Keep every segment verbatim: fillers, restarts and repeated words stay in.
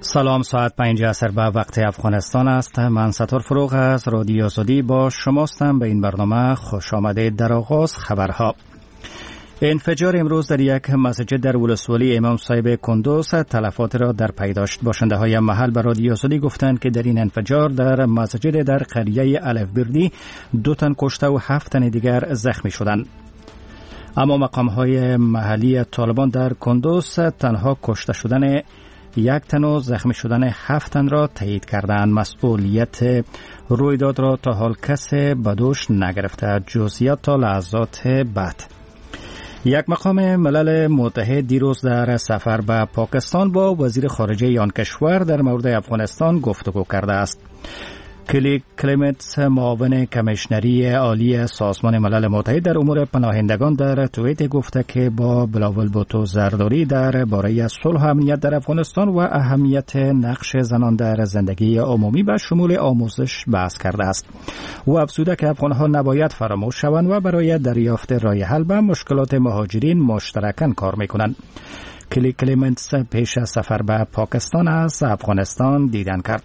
سلام، ساعت پنج عصر به وقت افغانستان است. من ستار فروغ از رادیو آزادی با شماستم. به این برنامه خوش آمدید. در آغاز خبرها. انفجار امروز در یک مسجد در ولسوالی امام صاحب کندوز تلفات را در پی داشت. باشنده های محل به رادیو آزادی گفتند که در این انفجار در مسجد در قریه الف بردی دو تن کشته و هفت تن دیگر زخمی شدند. اما مقام های محلی طالبان در کندوز تنها کشته شدن یک تن و زخمی شدن هفت تن را تایید کردند. مسئولیت رویداد را تا حال کسی به دوش نگرفته. جزئیات تا لحظات بعد. یک مقام ملل متحد دیروز در سفر به پاکستان با وزیر خارجه آن کشور در مورد افغانستان گفتگو کرده است. کلی کلیمت، معاون کمیشنری عالی سازمان ملل متحد در امور پناهندگان، در توییت گفته که با بلاول بوتو زرداری در باره صلح و امنیت در افغانستان و اهمیت نقش زنان در زندگی عمومی به شمول آموزش بحث کرده است. او افزوده که افغانها نباید فراموش شوند و برای دریافت راه حل به مشکلات مهاجرین مشترکاً کار میکنند. کلی کلیمت پیش از سفر به پاکستان از افغانستان دیدن کرد.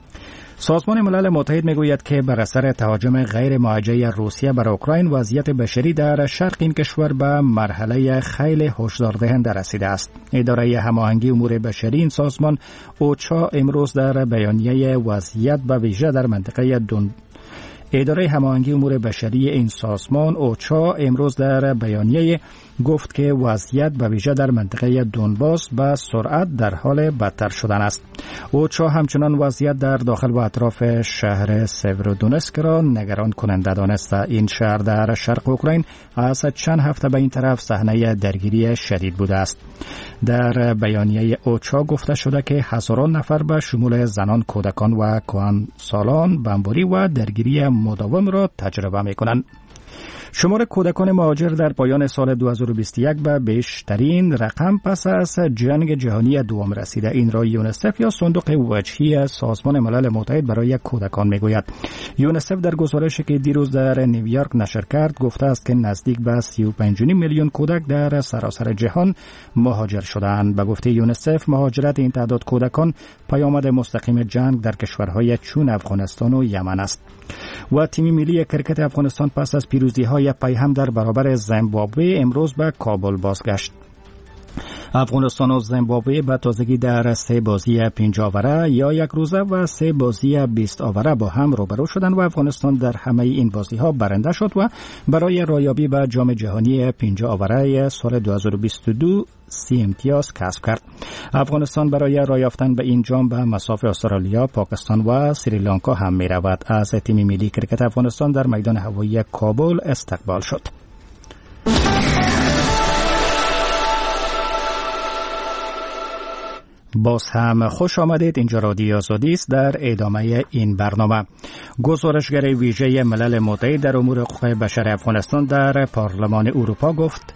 سازمان ملل متحد میگوید که بر اثر تهاجم غیر موجه روسیه بر اوکراین وضعیت بشری در شرق این کشور به مرحله خیلی هشداردهنده رسیده است. اداره هماهنگی امور بشری این سازمان اوچا امروز در بیانیه وضعیت به ویژه در منطقه دون اداره هماهنگی امور بشری این سازمان اوچا امروز در بیانیه گفت که وضعیت به ویژه در منطقه دونباس به سرعت در حال بدتر شدن است. اوچا همچنان وضعیت در داخل و اطراف شهر سیورودونسک را نگران کننده دانسته. این شهر در شرق اوکراین از چند هفته به این طرف صحنه درگیری شدید بوده است. در بیانیه اوچا گفته شده که هزاران نفر به شمول زنان، کودکان و کهنسالان بمباری و درگیری مداوم را تجربه می‌کنند. شمار کودکان مهاجر در پایان سال دو هزار و بیست و یک به بیشترین رقم پس از جنگ جهانی دوم رسیده. این را یونیسف یا صندوق وجهی سازمان ملل متحد برای کودکان میگوید. یونیسف در گزارشی که دیروز در نیویورک نشر کرد گفته است که نزدیک به سی و پنج و نیم میلیون کودک در سراسر جهان مهاجر شدند. به گفته یونیسف مهاجرت این تعداد کودکان پیامد مستقیم جنگ در کشورهای چون افغانستان و یمن است. و تیم ملی کرکت افغانستان پس از پیروزی‌های پیهم در برابر زیمبابوه امروز به کابل بازگشت. افغانستان و زیمبابوه به تازگی در سه بازی پنج آوره یا یک روزه و سه بازی بیست آوره با هم روبرو شدند و افغانستان در همه این بازی‌ها برنده شد و برای رایابی به جام جهانی پنج آوره سال دو هزار و بیست و دو سی امتیاز کسب کرد. افغانستان برای رایافتن به این جام به مصاف استرالیا، پاکستان و سریلانکا هم می رود. از تیم ملی کرکت افغانستان در میدان هوایی کابل استقبال شد. باز هم خوش آمدید. اینجا رادیو آزادی است. در ادامه این برنامه گزارشگر ویژه ملل متحد در امور حقوق بشر افغانستان در پارلمان اروپا گفت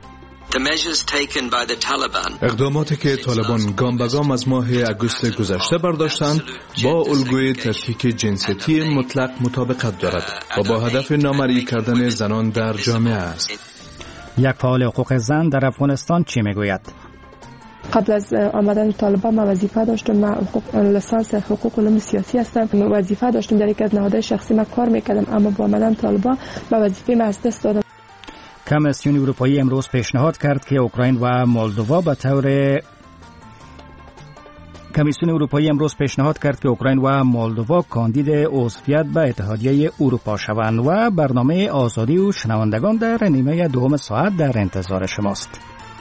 اقداماتی که طالبان گام به گام از ماه اگوست گذشته برداشتند با الگوی تفکیک جنسیتی مطلق مطابقت دارد و با هدف نامرئی کردن زنان در جامعه است. یک فعال حقوق زن در افغانستان چی میگوید؟ قبل از آمدن طالبان ما وظیفه داشتم، ما حقوق لیسانس حقوق علوم سیاسی هستم، وظیفه داشتم در یک از نهادهای شخصی ما کار میکردم، اما با آمدن طالبان ما وظیفه ما از دست دادم. کمیسیون اروپایی امروز پیشنهاد کرد که اوکراین و مولدووا به طور کمیسیون اروپایی امروز پیشنهاد کرد که اوکراین و مولدووا کاندید عضویت به اتحادیه اروپا شوند و برنامه آزادی و شنوندگان در نیمه دوم ساعت در انتظار شماست.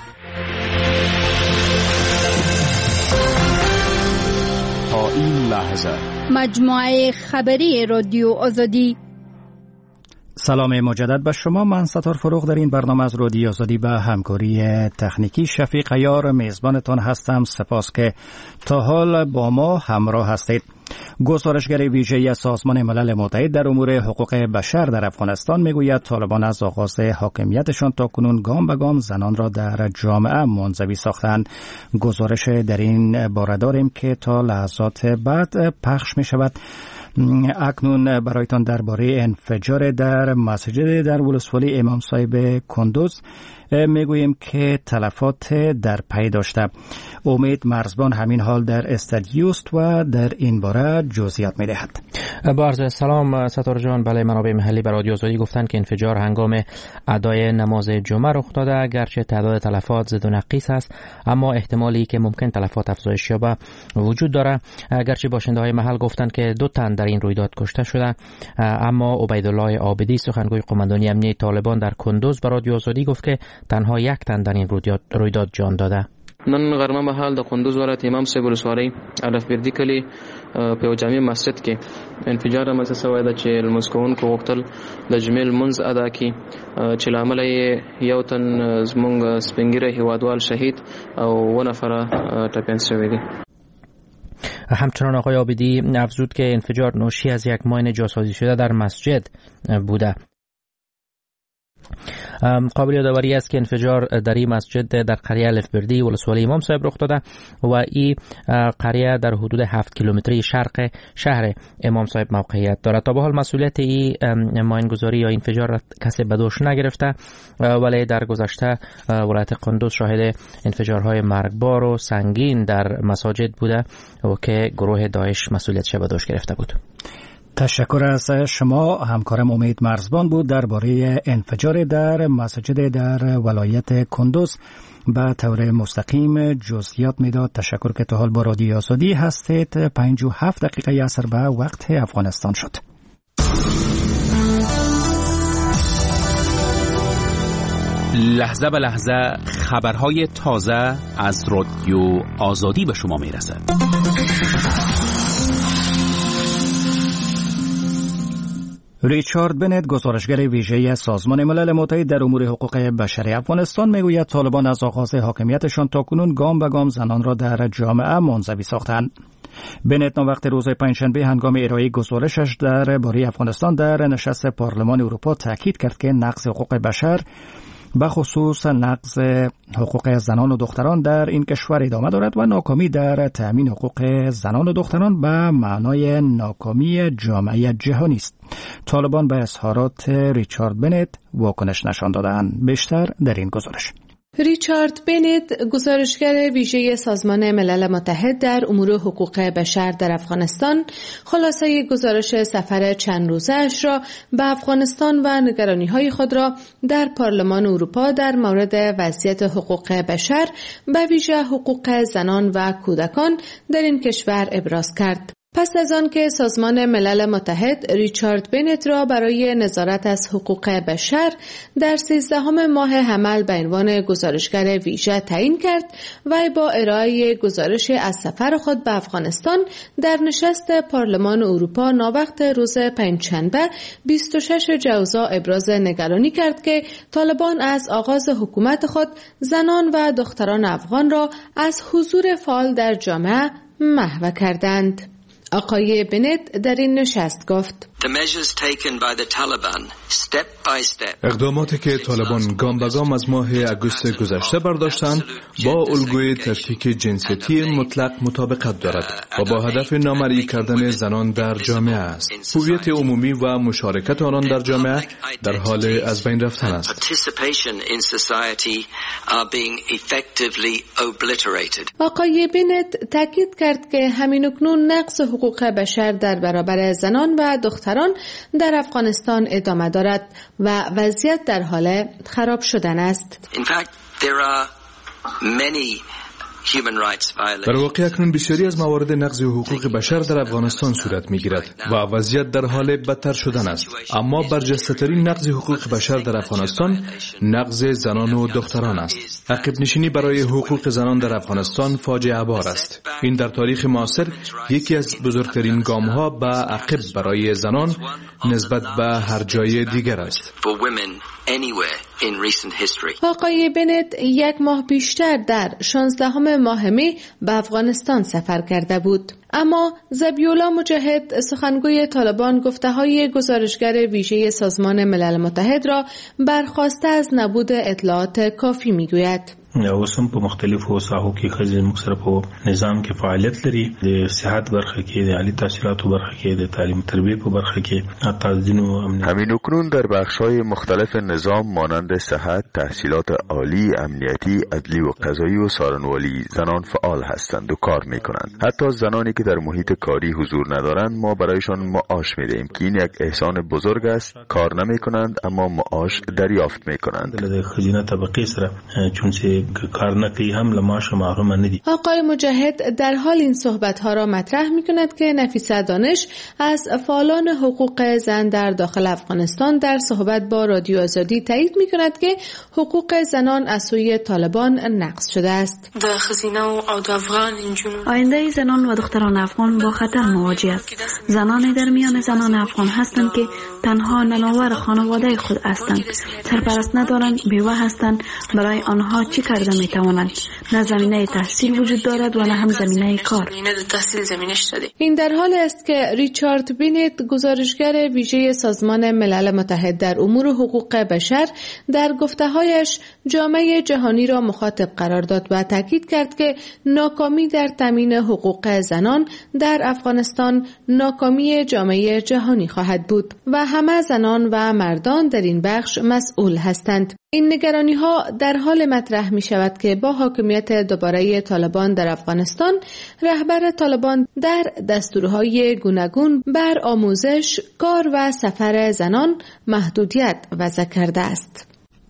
تا این لحظه مجموعه خبری رادیو آزادی. سلام مجدد به شما. من ستار فروغ در این برنامه از رادیو آزادی به همکاری تکنیکی شفیق عیار میزبانتان هستم. سپاس که تا حال با ما همراه هستید. گزارشگر ویژه سازمان ملل متحد در امور حقوق بشر در افغانستان میگوید طالبان از آغاز حاکمیتشان تا کنون گام به گام زنان را در جامعه منزوی ساختند. گزارش در این باره داریم که تا لحظات بعد پخش می شود. اکنون برایتان درباره انفجار در مسجد در ولسوالی امام صاحب کندوز میگوییم که تلفات در پی داشته. امید مرزبان همین حال در استادیوست و در این باره جزئیات میدهد. با عرض سلام ستاره جان، بله منابع محلی به رادیو آزادی گفتند که انفجار هنگام ادای نماز جمعه رخ داده. اگرچه تعداد تلفات زد و نقیص است، اما احتمالی که ممکن تلفات افزایش یابه وجود داره. اگرچه باشنده های محل گفتند که دو تن در این رویداد کشته شده، اما عبیدالله عابدی سخنگوی قماندانی امنیه طالبان در کندوز به رادیو آزادی گفت که تنها یک تن در این رویداد جان داده. نن غرمه مهال د کندوز ولایت امام صاحب ولسوالۍ الف بردي کلی په یو جامع مسجد کې انفجار رامنځته شوی ده چې لمونځ کوونکو غوښتل د جمعې لمونځ ادا کړي، چې له امله یې یو تن زموږ سپین ږیری هیوادوال شهید او اووه نفره ټپیان شوي دي. همچنان آقای عابدی افزود که انفجار ناشی از یک ماین جاسازی شده در مسجد بوده. قابل یادآوری است که انفجار در این مسجد در قریه الفبردی ولسوالی امام صاحب رخ داده و این قریه در حدود هفت کیلومتری شرق شهر امام صاحب موقعیت دارد. تا به حال مسئولیت این ماینگذاری یا انفجار کسی به دوش نگرفته، ولی در گذشته ولایت کندوز شاهد انفجارهای مرگبار و سنگین در مساجد بوده و که گروه داعش مسئولیتش به دوش گرفته بود. تشکر از شما. همکارم امید مرزبان بود درباره انفجار در مسجد در ولایت کندوز به طور مستقیم جزئیات میداد. تشکر که تا حال با رادیو آزادی هستید. پنج و هفت دقیقه عصر به وقت افغانستان شد. لحظه به لحظه خبرهای تازه از رادیو آزادی به شما میرسد. ریچارد بنت، گزارشگر ویژه سازمان ملل متحد در امور حقوق بشر افغانستان، میگوید طالبان از آغاز حاکمیتشان تاکنون گام به گام زنان را در جامعه منزوی ساختند. بنت وقت روز پنجشنبه هنگام ارائه گزارشش درباره افغانستان در نشست پارلمان اروپا تاکید کرد که نقض حقوق بشر به خصوص نقض حقوق زنان و دختران در این کشور ادامه دارد و ناکامی در تأمین حقوق زنان و دختران به معنای ناکامی جامعه جهانی است. طالبان به اظهارات ریچارد بنت واکنش نشان دادند. بیشتر در این گزارش. ریچارد بنت، گزارشگر ویژه سازمان ملل متحد در امور حقوق بشر در افغانستان، خلاصه گزارش سفر چند روزه اش را به افغانستان و نگرانی‌های خود را در پارلمان اروپا در مورد وضعیت حقوق بشر، به ویژه حقوق زنان و کودکان در این کشور ابراز کرد. پس از آن که سازمان ملل متحد ریچارد بنت را برای نظارت از حقوق بشر در سیزدهم ماه حمل به عنوان گزارشگر ویژه تعیین کرد، وی با ارائه گزارش از سفر خود به افغانستان در نشست پارلمان اروپا ناوقت روز پنجشنبه بیست و شش جوزا ابراز نگرانی کرد که طالبان از آغاز حکومت خود زنان و دختران افغان را از حضور فعال در جامعه محو کردند. آقای بنت در این نشست گفت: اقداماتی که طالبان گام به گام از ماه اگوست گذشته برداشتند با الگوی تفکیک جنسیتی مطلق مطابقت دارد و با هدف نامرئی کردن زنان در جامعه است. هویت عمومی و مشارکت آنان در جامعه در حال از بین رفتن است. آقای بنت تاکید کرد که همین‌اکنون نقض حقوق بشر در برابر زنان و دختران در افغانستان ادامه دارد و وضعیت در حال خراب شدن است. در واقع اکنون بسیاری از موارد نقض حقوق بشر در افغانستان صورت می‌گیرد و وضعیت در حال بدتر شدن است. اما برجسته‌ترین نقض حقوق بشر در افغانستان نقض زنان و دختران است. عقب نشینی برای حقوق زنان در افغانستان فاجعه بار است. این در تاریخ معاصر یکی از بزرگترین گام‌ها به عقب برای زنان نسبت به هر جای دیگر است. آقای بنت یک ماه بیشتر در شانزدهم ماه می به افغانستان سفر کرده بود. اما ذبیح‌الله مجاهد، سخنگوی طالبان، گفته‌های گزارشگر ویژه سازمان ملل متحد را برخواسته از نبود اطلاعات کافی می‌گوید. اوس هم په مختلفو ساحو کې ښځې موږ سره په نظام کې فعالیت لري، د صحت برخه کې، د عالی تحصیلاتو برخه کې، د تعلیم تربیه په برخه کې، حتی ځینو همین اکنون در بخش‌های مختلف نظام مانند صحت، تحصیلات عالی، امنیتی، عدلی و قضایی و سارنوالی زنان فعال هستند و کار می‌کنند. حتی زنانی که در محیط کاری حضور ندارند ما برایشان معاش می‌دهیم که این یک احسان بزرگ است. کار نمی‌کنند اما معاش دریافت می‌کنند. د خزینه طبقه سره چون چې کار نکوي هم له معاش محروم نه دي. آقای مجاهد در حال این صحبت‌ها را مطرح می‌کند که نفیسه دانش از فعالان حقوق زن در داخل افغانستان در صحبت با رادیو آزادی تایید می‌کند که حقوق زنان از سوی طالبان نقض شده است. آینده زنان و دختران افغان با خطر مواجه است. زنان در میان زنان افغان هستند که تنها نناور خانواده خود هستند، سرپرست ندارند، بیوه هستند. برای آنها چی کرده می توانند؟ نه زمینه تحصیل وجود دارد و نه هم زمینه کار. این در حال است که ریچارد بینت، گزارشگر ویژه سازمان ملل متحد در امور حقوق بشر، در گفته‌هایش جامعه جهانی را مخاطب قرار داد و تاکید کرد که ناکامی در تامین حقوق زنان در افغانستان ناکامی جامعه جهانی خواهد بود و همه زنان و مردان در این بخش مسئول هستند. این نگرانی ها در حال مطرح می شود که با حاکمیت دوباره طالبان در افغانستان، رهبر طالبان در دستورهای گوناگون بر آموزش، کار و سفر زنان محدودیت وضع کرده است.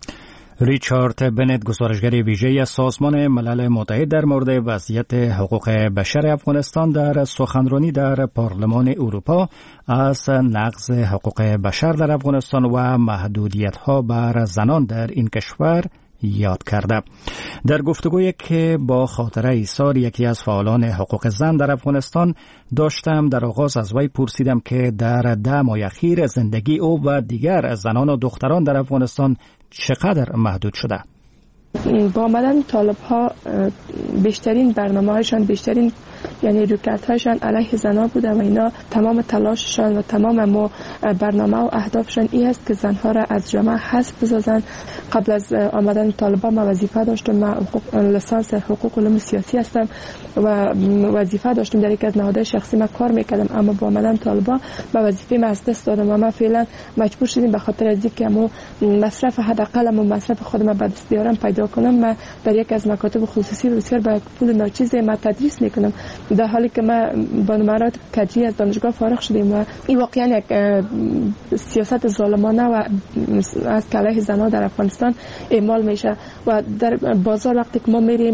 ریچارد بنت، گزارشگر ویژه سازمان ملل متحد در مورد وضعیت حقوق بشر افغانستان، در سخنرانی در پارلمان اروپا از نقض حقوق بشر در افغانستان و محدودیت‌ها بر زنان در این کشور یاد کرده. در گفتگویی که با خاطره ایثار یکی از فعالان حقوق زن در افغانستان داشتم، در آغاز از وی پرسیدم که در ده ماه اخیر زندگی او و دیگر زنان و دختران در افغانستان چقدر محدود شده. با آمدن طالب ها بیشترین برنامه هایشان، بیشترین یعنی رویکرد هایشان علیه زنها بوده و اینا تمام تلاششان و تمام ما برنامه و اهدافشان این است که زنها را از جامعه حذف بسازند. قبل از آمدن طالبان ما وظیفه داشتم، ما لیسانس حقوق علوم سیاسی هستم و وظیفه داشتم در یک از نهادهای شخصی ما کار میکردم، اما با آمدن طالبان ما وظیفه ما از دست دادم و ما فعلا مجبور شدیم به خاطر از اینکه ما مصرف حداقل ما مصرف خودم به دست بیارم پیدا کنم. ما در یک از مکاتب خصوصی بسیار با پول ناچیز ما تدریس میکنم، در حالی که ما با نمرات کدری از دانشگاه فارغ شدیم و این واقعا یک سیاست ظالمانه و از علیه زنان در افغانستان اعمال میشه و در بازار وقتی که ما میریم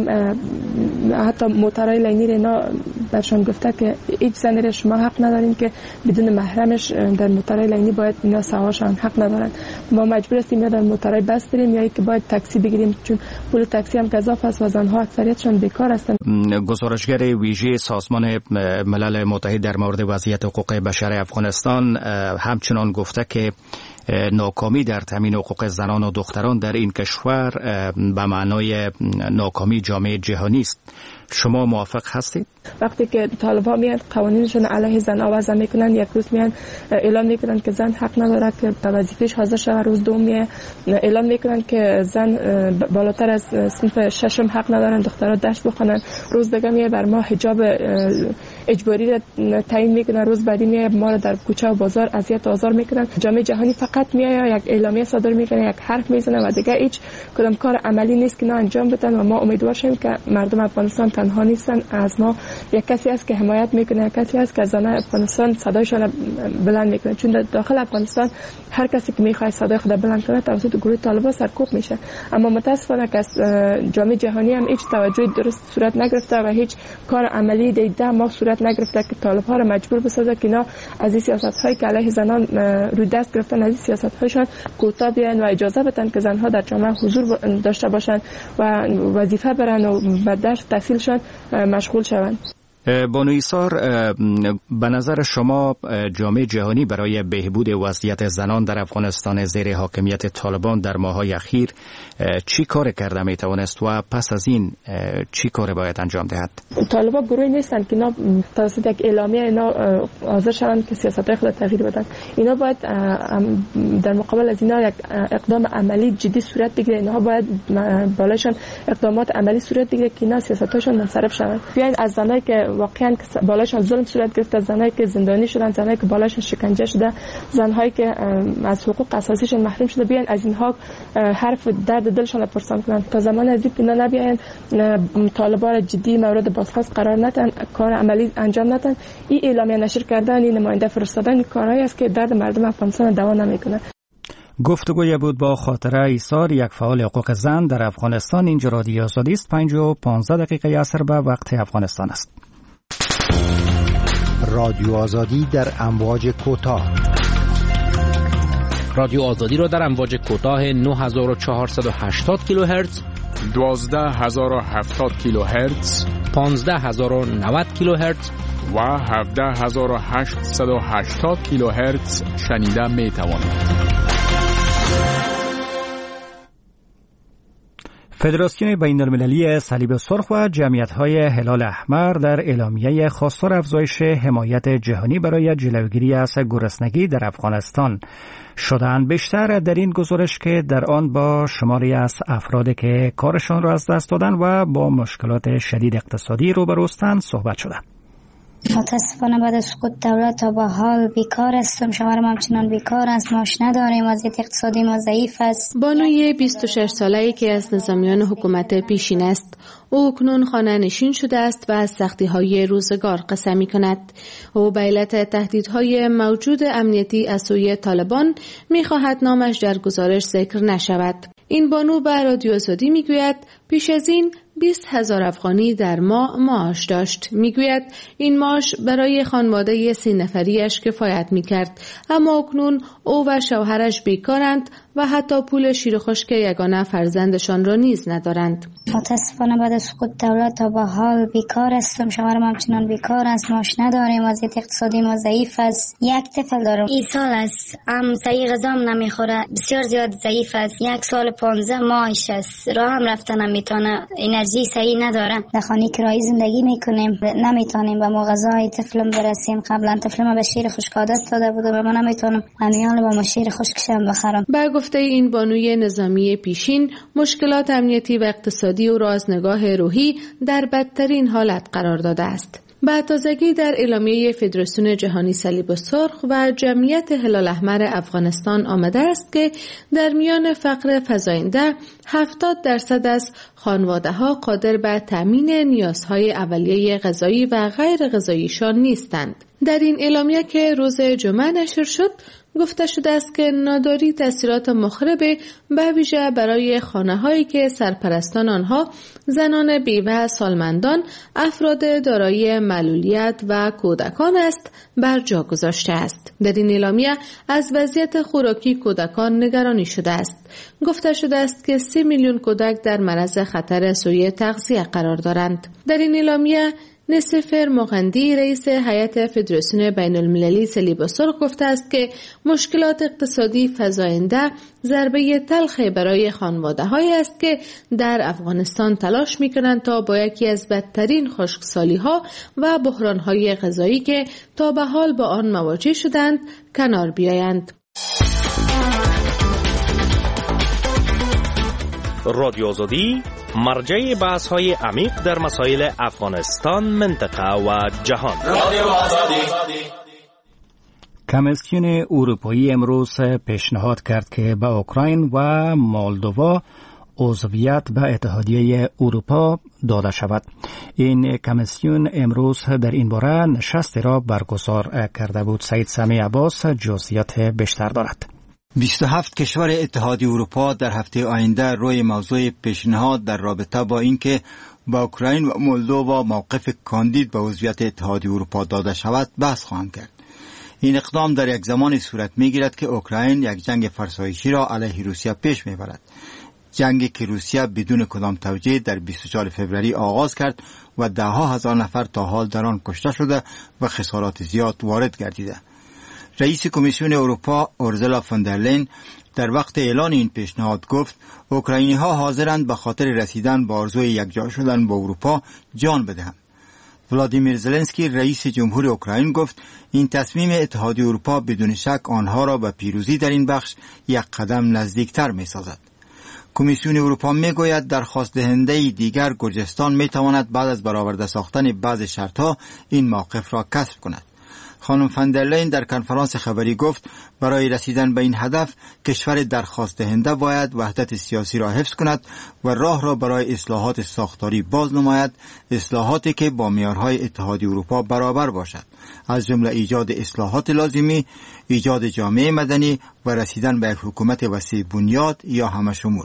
حتی موترهای لینی اینا برشان گفته که هیچ زنی را شما حق ندارین که بدون محرمش در موترهای لینی باید اینا سوارشان حق ندارن. ما مجبور هستیم یا در موترهای بس بریم یا که باید تاکسی بگیریم چون پول تاکسی هم گزاف است و زنها اکثریتشان بیکار هستند. گزارشگر ویژه سازمان ملل متحد در مورد وضعیت حقوق بشر افغانستان همچنان گفته که ناکامی در تامین حقوق زنان و دختران در این کشور به معنای ناکامی جامعه جهانی است. شما موافق هستید؟ وقتی که طالبان میان قوانینشون علیه زن وضع میکنن، یک روز میان اعلام میکنن که زن حق نداره که به وظیفه‌اش حاضر شود، روز دوم میان اعلام میکنن که زن بالاتر از صنف ششم حق ندارن دخترها درس بخونن، روز دیگه میاد بر ما حجاب اجباری را تعیین میکنن، روز بعدی میاد ما رو در کوچه و بازار اذیت و آزار میکنن. جامعه جهانی فقط میاد یک اعلامیه صادر میکنه، یک حرف میزنه و دیگه هیچ کدام کار عملی نیست که نه انجام بدن و ما امیدوار شیم که مردم افغانستان تنها نیستن، از ما یک کسی است که حمایت میکنه، یک کسی است که زنان افغانستان صدایشان بلند میکنه، چون در داخل افغانستان هر کسی که میخواد صدای خود بلند کنه توسط گروه طالبان سرکوب میشه. اما متاسفانه که جامعه جهانی هم هیچ توجهی درست صورت نگرفته و هیچ کار عملی در ده ماه صورت نگرفته که طالب‌ها را مجبور بسازه که اینا از این سیاست‌هایی که علیه زنان روی دست گرفتن از این سیاست‌هایشان کوتاه بیاین و اجازه بدن که زنها در جامعه حضور داشته باشند و وظیفه برن و به درس تحصیلشان مشغول شوند. بانو ایثار، به نظر شما جامعه جهانی برای بهبود وضعیت زنان در افغانستان زیر حاکمیت طالبان در ماه‌های اخیر چی کار کرده می توانست و پس از این چی کار باید انجام دهد؟ طالبان گروهی نیستن که اینا توسط یک اعلامیه اینا حاضر شوند که سیاست‌های خود تغییر بدن. اینا باید در مقابل از اینا یک اقدام عملی جدی صورت بگیره. اینا باید بالاشون اقدامات عملی صورت بگیره که اینا سیاستاشون منصرف شوند. بیاین از زنایی که واقعا بالاشون ظلم صورت گرفته، زنایی که زندانی شدن، زنایی که بالاشون شکنجه شده، زنهایی که از حقوق اساسیشون محروم شده، بیاین از اینها حرف درد دلشون رو پرسان کنن. تا زمان از اینا نبیاین طالبان جدی مورد بازخواست قرار ندن، کار عملی انجام ندن. این اعلامیه نشر کردن، این نماینده فرستادن کارهایی است که درد مردم افغانستان دوا نمیکنه. گفتگوی بود با خاطره ایثار، یک فعال حقوق زن در افغانستان. اینجا رادیو آزادی است. پنج و پانزده دقیقه عصر به وقت افغانستان است. رادیو آزادی در امواج کوتاه. رادیو آزادی را در امواج کوتاه نه هزار و چهارصد و هشتاد کیلوهرتز، دوازده هزار و هفتاد کیلوهرتز، پانزده هزار و نود کیلوهرتز و هفده هزار و هشتصد و هشتاد کیلوهرتز شنیده می توانید. فدراسیون بین‌المللی صلیب سرخ و جمعیت‌های هلال احمر در اعلامیه خواستار افزایش حمایت جهانی برای جلوگیری از گرسنگی در افغانستان شدند. بیشتر در این گزارش که در آن با شماری از افرادی که کارشان را از دست دادن و با مشکلات شدید اقتصادی روبروستند صحبت شده. متاسفانه بعد از سقوط دولت تا به حال بیکار هستم. شوهرم همچنان بیکار است. معاش نداریم. وضعیت اقتصادی ما ضعیف است. بانوی بیست و شش ساله‌ای که از نظامیان حکومت پیشین است، او اکنون خانه نشین شده است و از سختی‌های روزگار قصه می‌کند. او به علت تهدیدهای موجود امنیتی از سوی طالبان می‌خواهد نامش در گزارش ذکر نشود. این بانو به رادیو آزادی میگوید پیش از این بیست هزار افغانی در ماه معاش داشت. میگوید این معاش برای خانواده سی نفریش کفایت میکرد، اما اکنون او و شوهرش بیکارند و حتی پول شیر خشک یگانه فرزندشان را نیز ندارند. متاسفانه بعد از سقوط دولت تا به حال بیکار هستم. شوهرم همچنان بیکار است. معاش نداریم. وضعیت اقتصادی ما ضعیف است. یک طفل دارم. این سال است. هم صحیح غذا نمیخوره. بسیار زیاد ضعیف است. یک سال پانزده ماهش است. راه هم رفتن نمیتونه. انرژی صحیح نداره. در خانه کرایی زندگی میکنیم. نمیتونیم به غذای طفلم برسیم. قبلا طفلم به شیر خشک عادت داده بود و من نمیتونم امیال با شیر خشکشم بخرم. با گفته این بانوی نظامی پیشین، مشکلات امنیتی و اقتصادی او را از نگاه روحی در بدترین حالت قرار داده است. به تازگی در اعلامیه فدراسیون جهانی صلیب سرخ و جمعیت هلال احمر افغانستان آمده است که در میان فقر فزاینده هفتاد درصد از خانواده‌ها قادر به تامین نیازهای اولیه غذایی و غیر غذاییشان نیستند. در این اعلامیه که روز جمعه نشر شد، گفته شده است که ناداری تأثیرات مخرب به ویژه برای خانه‌هایی که سرپرستان آنها زنان بیوه، سالمندان، افراد دارای معلولیت و کودکان است بر جا گذاشته است. در این اعلامیه از وضعیت خوراکی کودکان نگرانی شده است. گفته شده است که سی میلیون کودک در معرض خطر سوء تغذیه قرار دارند. در این اعلامیه نصیفر مغندی رئیس هیئت فدراسیون بین‌المللی صلیب سرخ گفته است که مشکلات اقتصادی فزاینده ضربه تلخی برای خانواده‌هایی است که در افغانستان تلاش می‌کنند تا با یکی از بدترین خشکسالی‌ها و بحران‌های غذایی که تا به حال با آن مواجه شدند کنار بیایند. رادیو آزادی مرجع بحث های عمیق در مسائل افغانستان، منطقه و جهان. کمیسیون اروپایی امروز پیشنهاد کرد که به اوکراین و مولدووا عضویت به اتحادیه اروپا داده شود. این کمیسیون امروز در این باره نشستی را برگزار کرده بود. سعید سمی عباس جزئیات بیشتر دارد. بیست و هفت کشور اتحادیه اروپا در هفته آینده روی موضوع پیشنهاد در رابطه با اینکه با اوکراین و مولدووا موقف کاندید به عضویت اتحادیه اروپا داده شود بحث خواهند کرد. این اقدام در یک زمانی صورت میگیرد که اوکراین یک جنگ فرسایشی را علیه روسیه پیش میبرد. جنگی که روسیه بدون کدام توجیه در بیست و چهارم فوریه آغاز کرد و ده ها هزار نفر تا حال در آن کشته شده و خسارات زیاد وارد گردیده. رئیس کمیسیون اروپا اورزولا فون در لین در وقت اعلان این پیشنهاد گفت اوکراینی ها حاضرند به خاطر رسیدن به آرزوی یکجا شدن با اروپا جان بدهند. ولادیمیر زلنسکی رئیس جمهور اوکراین گفت این تصمیم اتحادیه اروپا بدون شک آنها را به پیروزی در این بخش یک قدم نزدیکتر می سازد. کمیسیون اروپا می گوید درخواست دهنده دیگر گرجستان می تواند بعد از برآورده ساختن بعض شرطها این موقف را کسب کند. خانم فون در لین در کنفرانس خبری گفت برای رسیدن به این هدف کشور درخواست دهنده باید وحدت سیاسی را حفظ کند و راه را برای اصلاحات ساختاری باز نماید، اصلاحاتی که با معیارهای اتحادیه اروپا برابر باشد، از جمله ایجاد اصلاحات لازمی، ایجاد جامعه مدنی و رسیدن به یک حکومت وسیع بنیاد یا همشمول.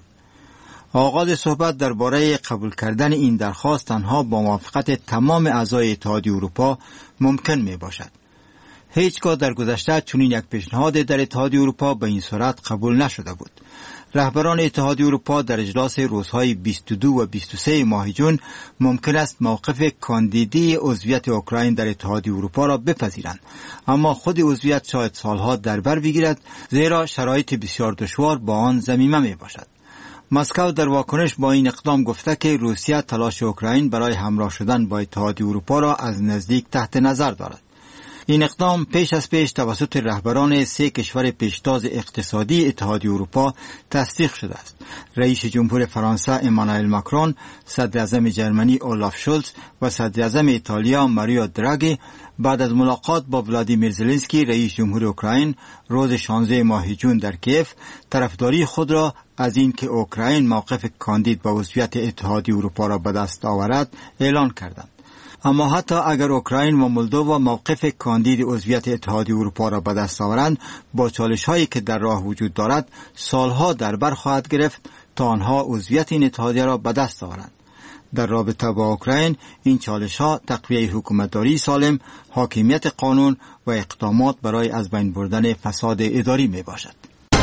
آغاز صحبت درباره قبول کردن این درخواست تنها با موافقت تمام اعضای اتحادیه اروپا ممکن می باشد. هیچگاه در گذشته چنین یک پیشنهاد در اتحادیه اروپا به این صورت قبول نشده بود. رهبران اتحادیه اروپا در اجلاس روزهای بیست و دو و بیست و سه ماه جون ممکن است موقف کاندیدی عضویت اوکراین در اتحادیه اروپا را بپذیرند، اما خود عضویت شاید سالها در بر بگیرد، زیرا شرایط بسیار دشوار با آن ضمیمه می باشد. مسکو در واکنش با این اقدام گفته که روسیه تلاش اوکراین برای همراه شدن با اتحادیه اروپا را از نزدیک تحت نظر دارد. این اقدام پیش از پیش توسط رهبران سه کشور پیشتاز اقتصادی اتحادیه اروپا تصدیق شده است. رئیس جمهور فرانسه امانوئل ماکرون، صدر اعظم جرمنی اولاف شولز و صدر اعظم ایتالیا ماریو دراگی بعد از ملاقات با ولادیمیر زلنسکی رئیس جمهور اوکراین روز شانزده ماه جون در کیف طرفداری خود را از این که اوکراین موقف کاندید به عضویت اتحادیه اروپا را به دست آورد اعلان کردند. اما حتی اگر اوکراین و مولدووا موقف کاندید عضویت اتحادیه اروپا را به دست آورند، با چالش‌هایی که در راه وجود دارد سالها در بر خواهد گرفت تا آنها عضویت این اتحادیه را به دست آورند. در رابطه با اوکراین این چالش‌ها تقویت حکومتداری سالم، حاکمیت قانون و اقدامات برای از بین بردن فساد اداری میباشد.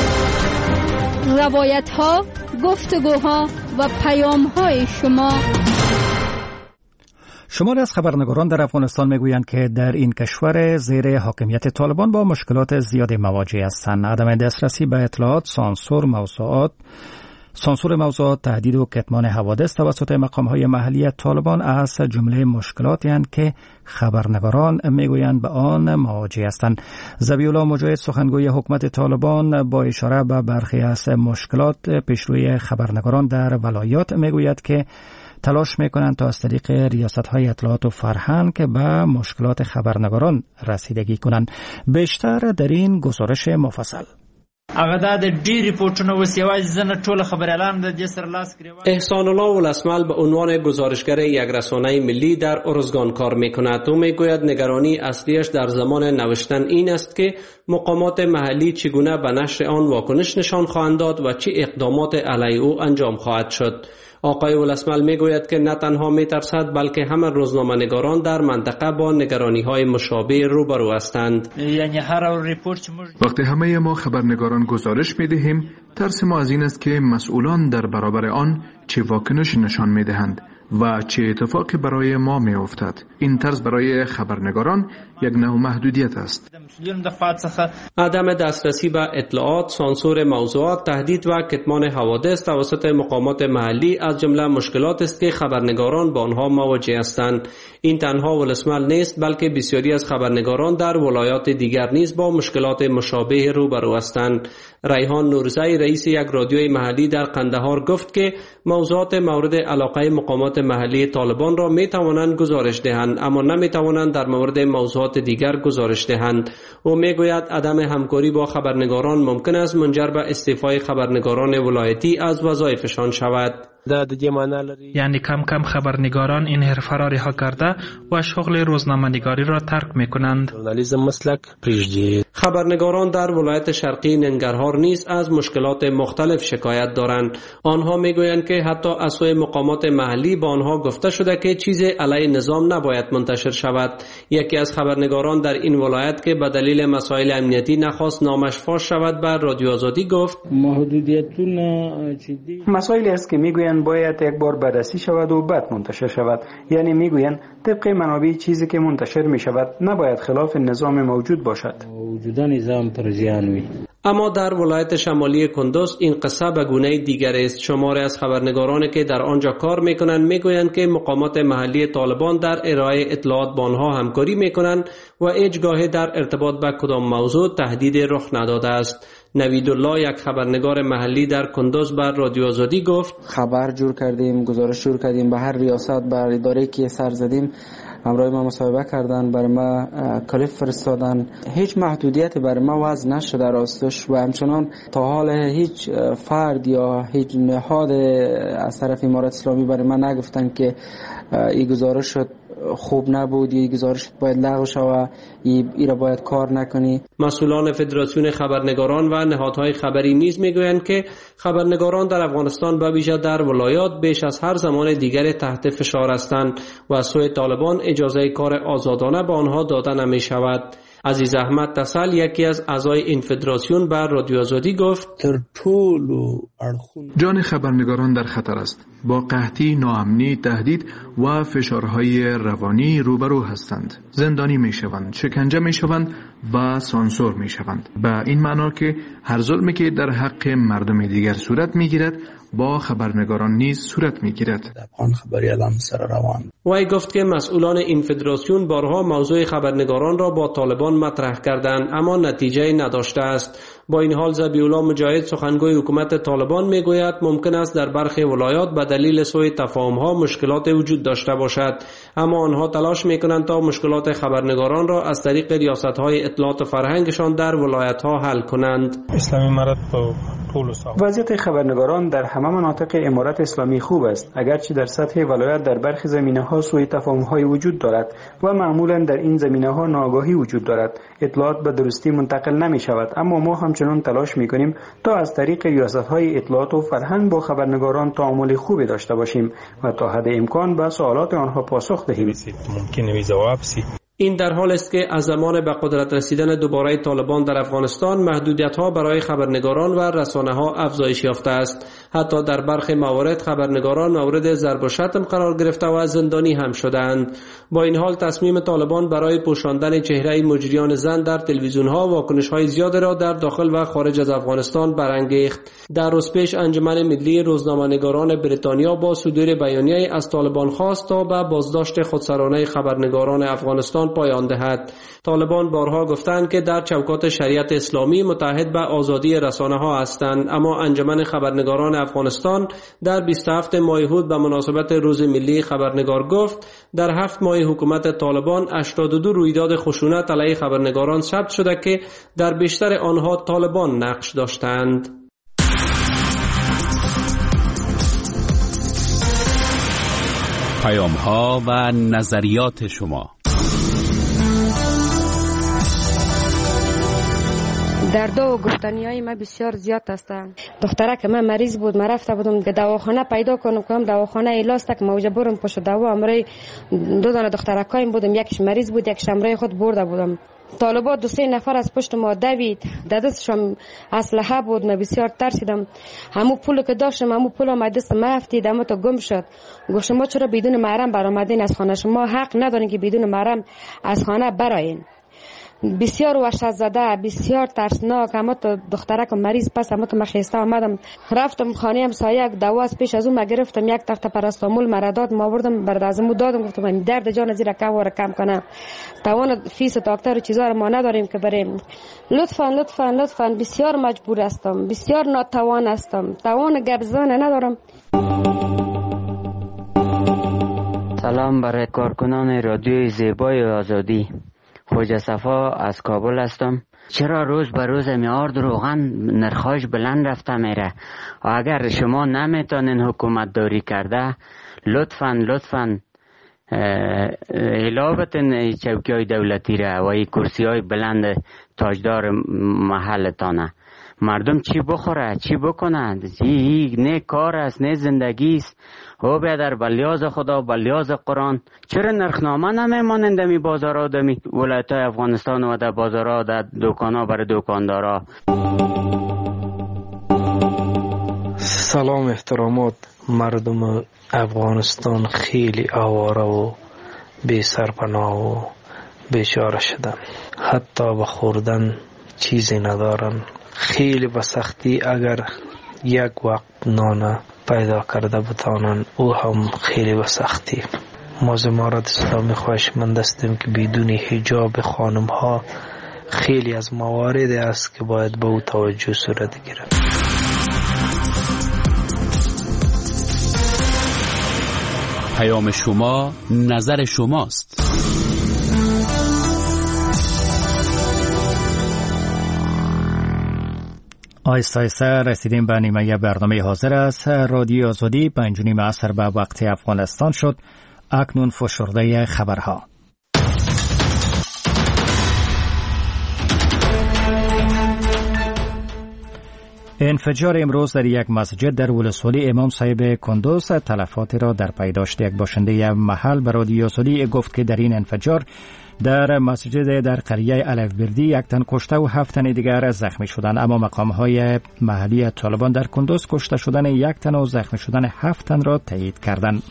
روایت‌ها، گفتگوها و پیام‌های شما. شماری از خبرنگاران در افغانستان میگویند که در این کشور زیر حاکمیت طالبان با مشکلات زیادی مواجه هستند. عدم دسترسی به اطلاعات، سانسور موضوعات، سانسور موضوعات، تهدید و کتمان حوادث توسط مقام‌های محلی طالبان از جمله مشکلاتی هستند که خبرنگاران میگویند به آن مواجه هستند. ذبیح‌الله مجاهد سخنگوی حکومت طالبان با اشاره به برخی از مشکلات پیشروی خبرنگاران در ولایات میگوید که تلاش میکنند تا از طریق ریاست‌های اطلاعات و فرهنگ که به مشکلات خبرنگاران رسیدگی کنند. بیشتر در این گزارش مفصل. احسان الله ولسمل به عنوان گزارشگر یک رسانه ملی در ارزگان کار میکند. او میگوید نگرانی اصلیش در زمان نوشتن این است که مقامات محلی چگونه به نشر آن واکنش نشان خواهند داد و چه اقدامات علیه او انجام خواهد شد. آقای ولسمل میگوید که نه تنها میترسد بلکه همه روزنامه‌نگاران در منطقه با نگرانی‌های مشابه روبرو هستند. وقتی همه ما خبرنگاران گزارش میدهیم، ترس ما از این است که مسئولان در برابر آن چه واکنش نشان میدهند و چه اتفاقی برای ما می افتد. این طرز برای خبرنگاران یک نوع محدودیت است. عدم دسترسی به اطلاعات، سانسور موضوعات، تهدید و کتمان حوادث توسط مقامات محلی از جمله مشکلات است که خبرنگاران با آنها مواجه هستند. این تنها ولسمل نیست بلکه بسیاری از خبرنگاران در ولایات دیگر نیز با مشکلات مشابه روبرو هستند. ریحان نورزی رئیس یک رادیوی محلی در قندهار گفت که موضوعات مورد علاقه مقامات محلی طالبان را می توانند گزارش دهند اما نمی توانند در مورد موضوعات دیگر گزارش دهند. او می گوید عدم همکاری با خبرنگاران ممکن است منجر به استعفای خبرنگاران ولایتی از وظایفشان شود. یعنی کم کم خبرنگاران این حرفه را رها کرده و شغل روزنامه‌نگاری را ترک می‌کنند. خبرنگاران در ولایت شرقی ننگرهار نیز از مشکلات مختلف شکایت دارند. آنها میگویند که حتی از سوی مقامات محلی با آنها گفته شده که چیز علیه نظام نباید منتشر شود. یکی از خبرنگاران در این ولایت که به دلیل مسائل امنیتی نخواست نامش فاش شود بر رادیو آزادی گفت مسائلی است که میگویند باید یک بار بررسی شود و بعد منتشر شود. یعنی میگویند طبق منابع چیزی که منتشر می شود نباید خلاف نظام موجود باشد. نظام پرزیانوی. اما در ولایت شمالی کندوز این قصه به گونه دیگر است. شماری از خبرنگارانی که در آنجا کار میکنند میگویند که مقامات محلی طالبان در ارائه اطلاعات با آنها همکاری میکنند و هیچگاه در ارتباط به کدام موضوع تهدید رخ نداده است. نویدالله یک خبرنگار محلی در کندوز بر رادیو آزادی گفت خبر جور کردیم، گزارش جور کردیم، به هر ریاست بر اداره که سر زدیم همراه ما مصاحبه کردن، برای ما کلیپ فرستادن. هیچ محدودیتی برای ما وضع نشده راستش و همچنان تا حال هیچ فرد یا هیچ نهاد از طرف امارت اسلامی برای ما نگفتن که این گزارش خوب نبود، این گزارش باید لغو شود، این را باید کار نکنی. مسئولان فدراسیون خبرنگاران و نهادهای خبری نیز میگویند که خبرنگاران در افغانستان به ویژه در ولایات بیش از هر زمان دیگر تحت فشار هستند و از سوی طالبان اجازه کار آزادانه به آنها داده نمی شود. عزیز احمد تسل یکی از اعضای این فدراسیون بر رادیو آزادی گفت جان خبرنگاران در خطر است. با قحطی، ناامنی، تهدید و فشارهای روانی روبرو هستند. زندانی می شوند، شکنجه می شوند و سانسور می شوند. به این معنا که هر ظلمی که در حق مردم دیگر صورت می گیرد با خبرنگاران نیز صورت می گیرد. وی گفت که مسئولان این فدراسیون بارها موضوع خبرنگاران را با طالبان مطرح کردند اما نتیجه نداشته است. با این حال ذبیح‌الله مجاهد سخنگوی حکومت طالبان میگوید ممکن است در برخی ولایات به دلیل سوء تفاهم‌ها مشکلات وجود داشته باشد، اما آنها تلاش میکنند تا مشکلات خبرنگاران را از طریق ریاست‌های اطلاعات فرهنگشان در ولایت‌ها حل کنند. اسلامی امارت وضعیت خبرنگاران در همه مناطق امارت اسلامی خوب است، اگرچه در سطح ولایت در برخی زمینه‌ها سوء تفاهم‌های وجود دارد و معمولاً در این زمینه‌ها ناآگاهی وجود دارد. اطلاعات به درستی منتقل نمی‌شود، اما ما همچنان تلاش می‌کنیم تا از طریق ریاست‌های اطلاعات و فرهنگ با خبرنگاران تعامل خوبی داشته باشیم و تا حد امکان به سوالات آنها پاسخ دهیم. این در حال است که از زمان به قدرت رسیدن دوباره طالبان در افغانستان محدودیت‌ها برای خبرنگاران و رسانه‌ها افزایش یافته است. حتی در برخی موارد خبرنگاران مورد ضرب و شتم قرار گرفته و زندانی هم شدند. با این حال تصمیم طالبان برای پوشاندن چهره مجریان زن در تلویزیون‌ها واکنش‌های زیاد را در داخل و خارج از افغانستان برانگیخت. در روز پیش انجمن ملی روزنامه‌نگاران بریتانیا با صدور بیانیه‌ای از طالبان خواست تا به بازداشت خودسرانه خبرنگاران افغانستان پایان دهد. طالبان بارها گفتند که در چوکات شریعت اسلامی متحد به آزادی رسانه‌ها هستند، اما انجمن خبرنگاران افغانستان در بیست و هفتم ماه هود به مناسبت روز ملی خبرنگار گفت در هفت ماه حکومت طالبان هشتاد و دو رویداد خشونت علیه خبرنگاران ثبت شده که در بیشتر آنها طالبان نقش داشتند. پیام‌ها و نظریات شما. درد و گفتنی های من بسیار زیاد هستن. دختره که من مریض بود، من رفته بودم که دواخانه پیدا کنم کنم دواخانه ایلاس تک موجه برم پشت دوا امرای دو دانه دخترکایم بودم، یکیش مریض بود یکیش امرای خود برده بودم. طالبات دو سه نفر از پشت ما دوید، دستشم اسلحه بود، من بسیار ترسیدم. همو پول که داشتم همو پول ما دست ما افتید، اما تو گم شد. گفت شما چرا بدون محرم برآمدین از خانه؟ شما حق ندارین که بدون محرم از خانه برآیین. بسیار وحشت زده، بسیار ترسناک. اما تو دخترک مریض پس اما تو مخیسته آمدم، رفتم خانه همسایه دوا از پیش از اون ما گرفتم، یک تخت پاراستامول مرا داد، ما بردم برد ازمو دادم، گفتم من درد جان زیرا که ور کم کنم، توان فیس دکتر و چیزا ما نداریم که بریم. لطفا لطفا لطفا بسیار مجبور هستم، بسیار ناتوان هستم، توان گپ زدن ندارم. سلام برای کارکنان رادیوی زیبای آزادی. خوجا صفا از کابل هستم. چرا روز به روز میارد روغن نرخش بلند رفته میره؟ و اگر شما نمیتونین حکومت داری کرده، لطفاً لطفاً علاوه چوکی های دولتی را و این کرسی های بلند تاجدار محلتانه، مردم چی بخوره چی بکنند؟ این نه کار است نه زندگی است. او بیادر بلیاز خدا بلیاز قرآن چرا نرخنامه نمیمانند می بازارها دمی ولایت افغانستان و در بازارها در دکانها برای دکاندارها؟ سلام احترامات. مردم افغانستان خیلی آواره و بی سرپناه و بیچاره شدن، حتی به خوردن چیزی ندارن. خیلی به سختی اگر یک وقت نان پیدا کرده بتانن او هم خیلی به سختی. ما امارت اسلامی خواهشمند هستیم که بدون حجاب خانم ها خیلی از موارد است که باید به او توجه صورت گیرد. پیام شما نظر شماست. آیسته آیسته رسیدیم به نیمه برنامه حاضر است. رادیو آزادی پنج و نیم عصر به وقت افغانستان شد. اکنون فشرده خبرها. انفجار امروز در یک مسجد در ولسوالی امام صاحب کندوز تلفاتی را در پی داشت. یک باشنده محل به رادیو آزادی گفت که در این انفجار در مسجد در قریه الفبردی یک تن کشته و هفت تن دیگر زخمی شدند، اما مقام‌های محلی طالبان در کندوز کشته شدن یک تن و زخمی شدن هفت تن را تایید کردند.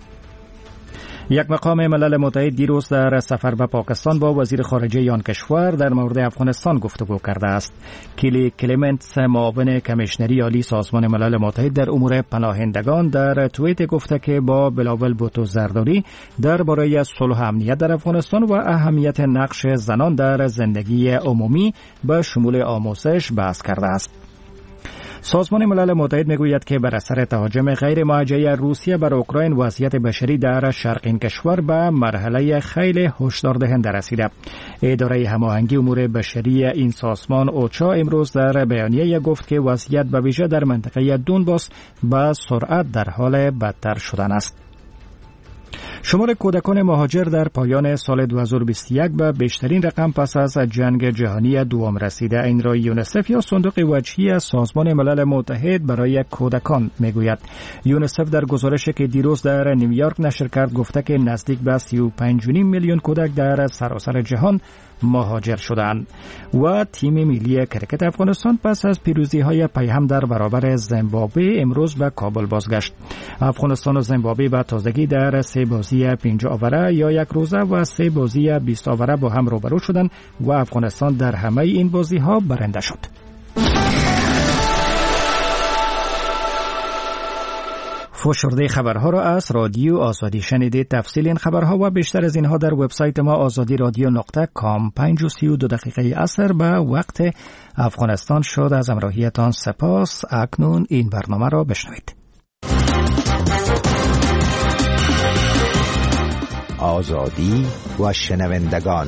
یک مقام ملل متحد دیروز در سفر به پاکستان با وزیر خارجه آن کشور در مورد افغانستان گفتگو کرده است. کلی کلیمنت، معاون کمیشنری عالی سازمان ملل متحد در امور پناهندگان، در توییت گفته که با بلاول بوتو زرداری درباره صلح و امنیت در افغانستان و اهمیت نقش زنان در زندگی عمومی به شمول آموزش بحث کرده است. سازمان ملل متحد میگوید که بر اثر تهاجم غیر موجه روسیه بر اوکراین وضعیت بشری در شرق این کشور به مرحله خیلی هشدار دهنده رسیده. اداره هماهنگی امور بشری این سازمان اوچا امروز در بیانیه گفت که وضعیت به ویژه در منطقه دونباس به سرعت در حال بدتر شدن است. شمار کودکان مهاجر در پایان سال دو هزار و بیست و یک به بیشترین رقم پس از جنگ جهانی دوم رسیده. این را یونیسف یا صندوق وجهی سازمان ملل متحد برای کودکان میگوید. یونیسف در گزارشی که دیروز در نیویورک نشر کرد گفته که نزدیک به سی و پنج و نیم میلیون کودک در سراسر جهان مهاجر شدند. و تیم ملی کرکت افغانستان پس از پیروزی های پیهم در برابر زیمبابوه امروز به کابل بازگشت. افغانستان و زیمبابوه به تازگی در سه بازی پنجاه آوره یا یک روزه و سه بازی بیست آوره با هم روبرو شدند و افغانستان در همه این بازی ها برنده شد. فشرده خبرها را از رادیو آزادی شنیدید. تفصیل این خبرها و بیشتر از اینها در وبسایت ما آزادی رادیو نقطه کام. پنج و سی و دو دقیقه عصر به وقت افغانستان شد. از همراهیتان سپاس. اکنون این برنامه را بشنوید. آزادی و شنوندگان.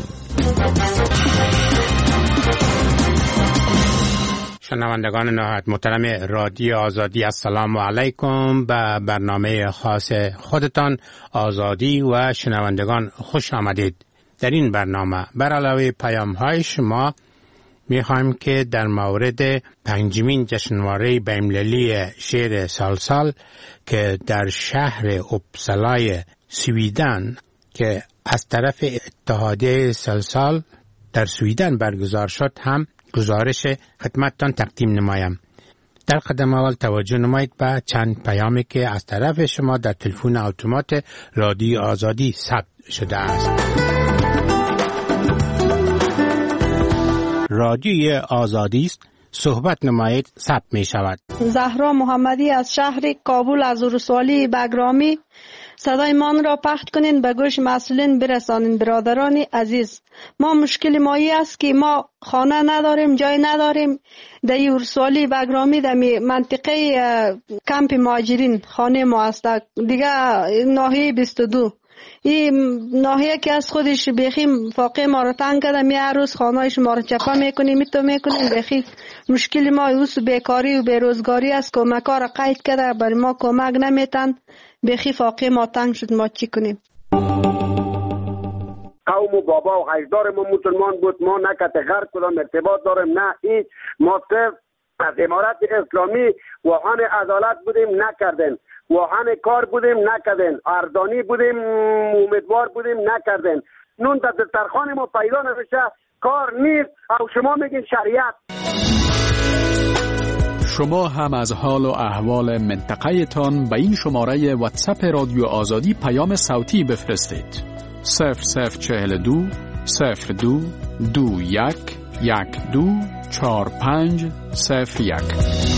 شنوندگان نهایت محترم رادیو آزادی، السلام علیکم. به برنامه خاص خودتان آزادی و شنوندگان خوش آمدید. در این برنامه بر علاوه پیام های شما میخوایم که در مورد پنجمین جشنواره بین‌المللی شعر سالسال که در شهر اوپسالای سویدن که از طرف اتحادیه سالسال در سویدن برگزار شد هم گزارش خدمتتان تقدیم نمایم. در قدم اول توجه نمایید به چند پیامی که از طرف شما در تلفن اتومات رادیو آزادی ثبت شده است. رادیو آزادی است، صحبت نمایید، ثبت می شود. زهرا محمدی از شهر کابل از ولسوالی بگرامی صدای من را پخش کنین به گوش مسئولین برسانین. برادران عزیز، ما مشکل مایی است که ما خانه نداریم، جای نداریم. در ولسوالی بگرامی در منطقه کمپ مهاجرین خانه ما است، دیگه ناحیه بیست و دو این ناحیه که از خودش بیخی فاقه ما رو تنگ کرده، می هر روز خانه شما رو چپا میکنیم، می تو میکنیم. بیخی مشکل ما اوس بیکاری و بیروزگاری است. کمک ها رو قید کرده، برای ما کمک نمیتن. بیخی فاقه ما تنگ شد، ما چی کنیم؟ قوم و بابا و اجدار ما مسلمان بود، ما نه کتغر کدام ارتباط داریم نه هیچ. ما صرف از امارت اسلامی واهن عدالت بودیم نکردن، واهن کار بودیم نکردن، اردانی بودیم امیدوار بودیم نکردن. نون در دسترخوان ما پیدا نمیشه، کار نیست او شما میگین شریعت. شما هم از حال و احوال منطقه تان به این شماره واتساپ رادیو آزادی پیام صوتی بفرستید. صفر صفر چهل دو صفر دو دو یک یک دو چهار پنج صفر یک.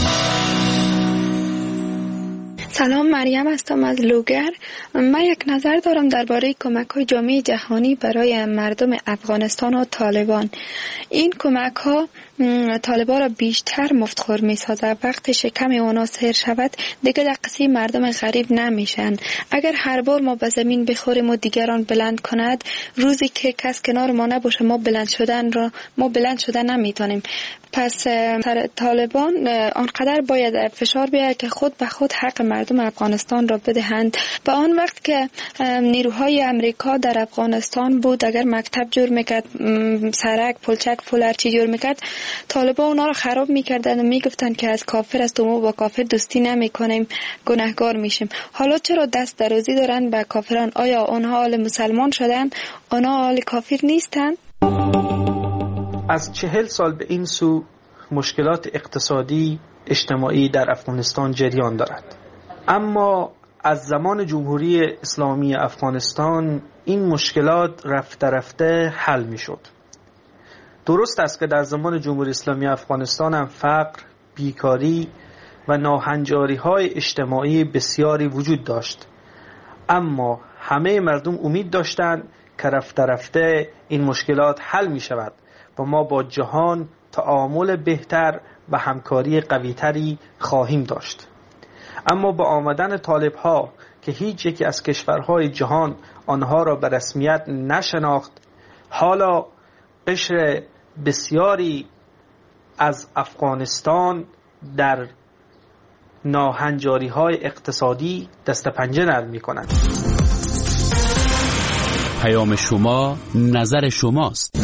سلام، مریم هستم از لوگر. من یک نظر دارم درباره کمک‌های جامعه جهانی برای مردم افغانستان و طالبان. این کمک‌ها طالبان را بیشتر مفتخور می‌سازد. وقتی شکم اونا سیر شود دیگه در قصه مردم غریب نمیشن. اگر هر بار ما به زمین بخوریم و دیگران بلند کند، روزی که کس کنار ما نباشه ما بلند شدن را ما بلند شدن نمیتونیم. پس طالبان آنقدر باید فشار بیارد که خود به خود حق مردم افغانستان را بدهند. به آن وقت که نیروهای امریکا در افغانستان بود، اگر مکتب جور میکرد، سرک، پلچک، پولرچی جور میکرد، طالبان اونا را خراب میکردن و میگفتن که از کافر است و ما با کافر دوستی نمیکنیم، گناهگار میشیم. حالا چرا دست درازی دارن به کافران؟ آیا آنها آل مسلمان شدن؟ آنها آل کافر نیستن؟ از چهل سال به این سو مشکلات اقتصادی اجتماعی در افغانستان جریان دارد، اما از زمان جمهوری اسلامی افغانستان این مشکلات رفته رفته حل می شد. درست است که در زمان جمهوری اسلامی افغانستان هم فقر، بیکاری و ناهنجاری های اجتماعی بسیاری وجود داشت، اما همه مردم امید داشتند که رفته رفته این مشکلات حل می شود و ما با جهان تعامل بهتر و همکاری قویتری خواهیم داشت. اما با آمدن طالب ها که هیچ یکی از کشورهای جهان آنها را به رسمیت نشناخت، حالا قشر بسیاری از افغانستان در ناهنجاری های اقتصادی دست پنجه نرم می کنند. پیام شما، نظر شماست.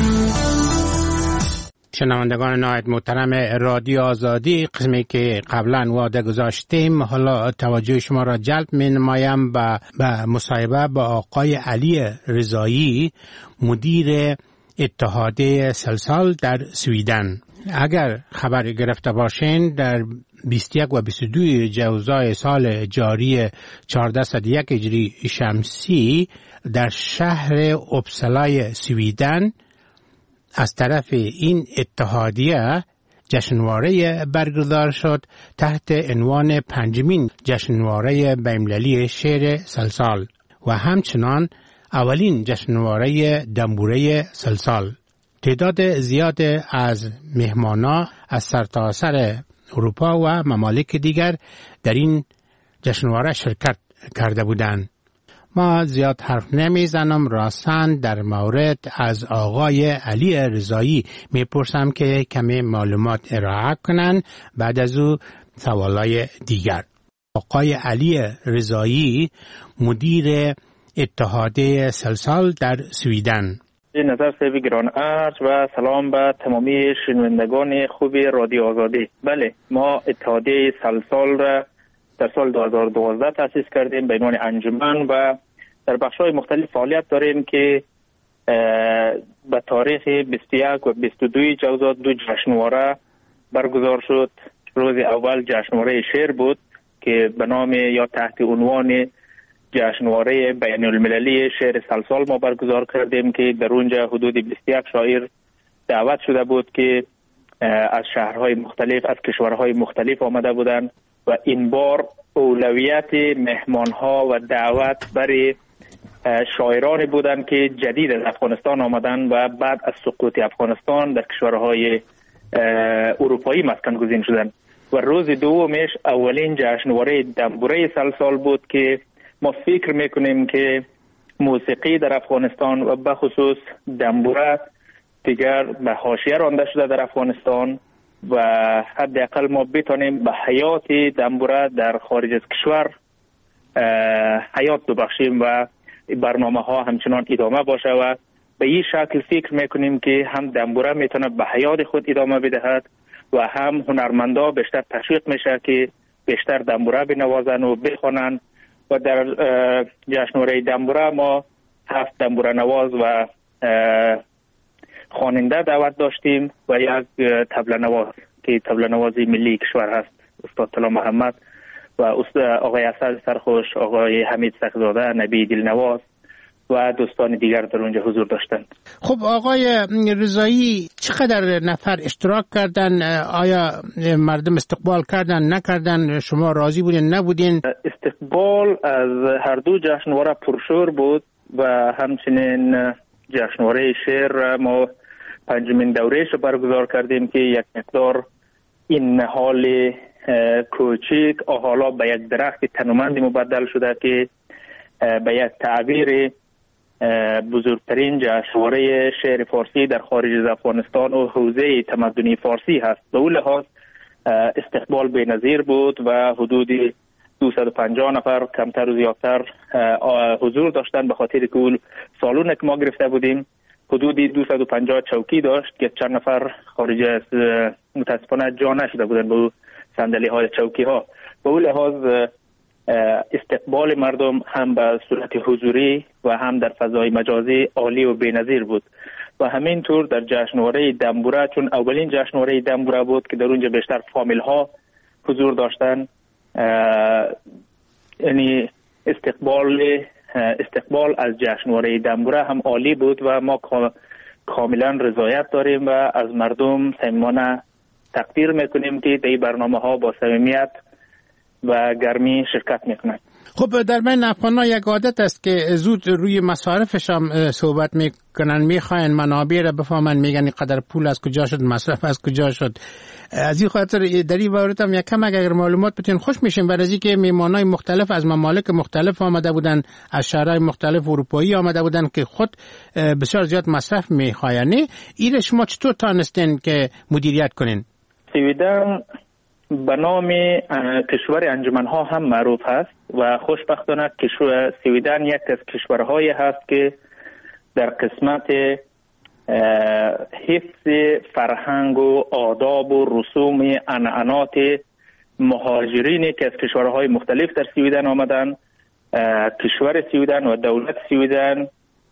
شنوندگان نهایت محترم رادیو آزادی، قسمی که قبلا وعده گذاشتیم، حالا توجه شما را جلب می نمایم به مصاحبه با آقای علی رضایی، مدیر اتحادیه سلسال در سویدن. اگر خبر گرفته باشین، در بیست و یک و بیست و دو جوزای سال جاری چهارده صد و یک هجری شمسی در شهر اوبسلای سویدن از طرف این اتحادیه جشنواره برگزار شد تحت عنوان پنجمین جشنواره بین‌المللی شعر سلسال و همچنان اولین جشنواره دنبوره سلسال. تعداد زیاد از مهمانا از سرتاسر اروپا و ممالک دیگر در این جشنواره شرکت کرده بودند. ما زیاد حرف نمیزنم، راستن در مورد از آقای علی رضایی میپرسم که کمی معلومات ارائه کنن، بعد از او سوالای دیگر. آقای علی رضایی، مدیر اتحادیه سلسال در سویدن. نظر صاحب گران عرض و سلام به تمامی شنوندگان خوب رادیو آزادی. بله، ما اتحادیه سلسال را در سال دو هزار و دوازده تأسیس کردیم به عنوان انجمن و در بخش‌های مختلف فعالیت داریم که به تاریخ بیست و یک و بیست و دو جوزا دو جشنواره برگزار شد. روز اول جشنواره شعر بود که به نام یا تحت عنوان جشنواره بین المللی شعر سلسال ما برگزار کردیم که در اونجا حدود بیست و یک شاعر دعوت شده بود که از شهرهای مختلف، از کشورهای مختلف آمده بودند و این بار اولویت مهمانها و دعوت برای شاعران بودند که جدید از افغانستان آمدن و بعد از سقوط افغانستان در کشورهای اروپایی مسکن گزین شدند. و روز دومش اولین جشنواره دنبوره سلسال بود که ما فکر میکنیم که موسیقی در افغانستان و به خصوص دنبوره دیگر به حاشیه رانده شده در افغانستان و حداقل ما بتانیم به حیات دنبوره در خارج از کشور حیات ببخشیم و برنامه ها همچنان ادامه باشه و به این شکل فکر میکنیم که هم دنبوره میتونه به حیات خود ادامه بدهد و هم هنرمندا بیشتر تشویق میشه که بیشتر دنبوره بنوازن و بخوانن و در جشنواره دنبوره ما هفت دنبوره نواز و خواننده دعوت داشتیم و یک طبله نواز که طبله نوازی ملی کشور هست، استاد طلا محمد و استاد آقای اسد سرخوش، آقای حمید سخزاده، نبی دلنواز و دوستان دیگر در اونجا حضور داشتند. خب آقای رضایی، چقدر نفر اشتراک کردن؟ آیا مردم استقبال کردن نکردن؟ شما راضی بودین نبودین؟ استقبال از هر دو جشنواره پرشور بود و همچنین جشنواره شعر ما پنجمین دورهش رو برگزار کردیم که یک مقدار این حال کوچیک حالا به یک درخت تنومند مبدل شده که به یک تعبیر بزرگترین جشنواره شعر فارسی در خارج از افغانستان و حوزه تمدنی فارسی هست. به اون لحاظ استقبال بی‌نظیر بود و حدود دویست و پنجاه نفر کمتر و زیادتر حضور داشتن، به خاطر که اون سالون که ما گرفته بودیم حدود دویست و پنجاه چوکی داشت که چند نفر خارج از متاسفانه جا نشده بودن به صندلی های چوکی ها. به اون لحاظ استقبال مردم هم به صورت حضوری و هم در فضای مجازی عالی و بی‌نظیر بود و همینطور در جشنواره دنبوره، چون اولین جشنواره دنبوره بود که در اونجا بیشتر فامیل ها حضور داشتن، یعنی استقبال استقبال از جشنواره دنبوره هم عالی بود و ما کاملا رضایت داریم و از مردم صمیمانه تقدیر میکنیم که در برنامه ها با صمیمیت و گرمی شرکت میکنند. خب در بین افغان‌ها یک عادت است که زود روی مصارفش هم صحبت میکنن، میخواین منابع را بفهمن، میگن قدر پول از کجا شد، مصرف از کجا شد. از این خاطر در این باره هم یک کم اگر معلومات بتین خوش میشیم، برای از اینکه میهمانای مختلف از ممالک مختلف آمده بودن، از شهرهای مختلف اروپایی آمده بودن که خود بسیار زیاد مصرف میخواین. این شما چطور تانستین که مدیریت کنین؟ سویدن به نام کشور انجمنها هم معروف هست و خوشبختانه کشور سویدن یک از کشورهایی هست که در قسمت حفظ فرهنگ و آداب و رسوم عنعنات مهاجرینی که از کشورهای مختلف در سویدن آمدن، کشور سویدن و دولت سویدن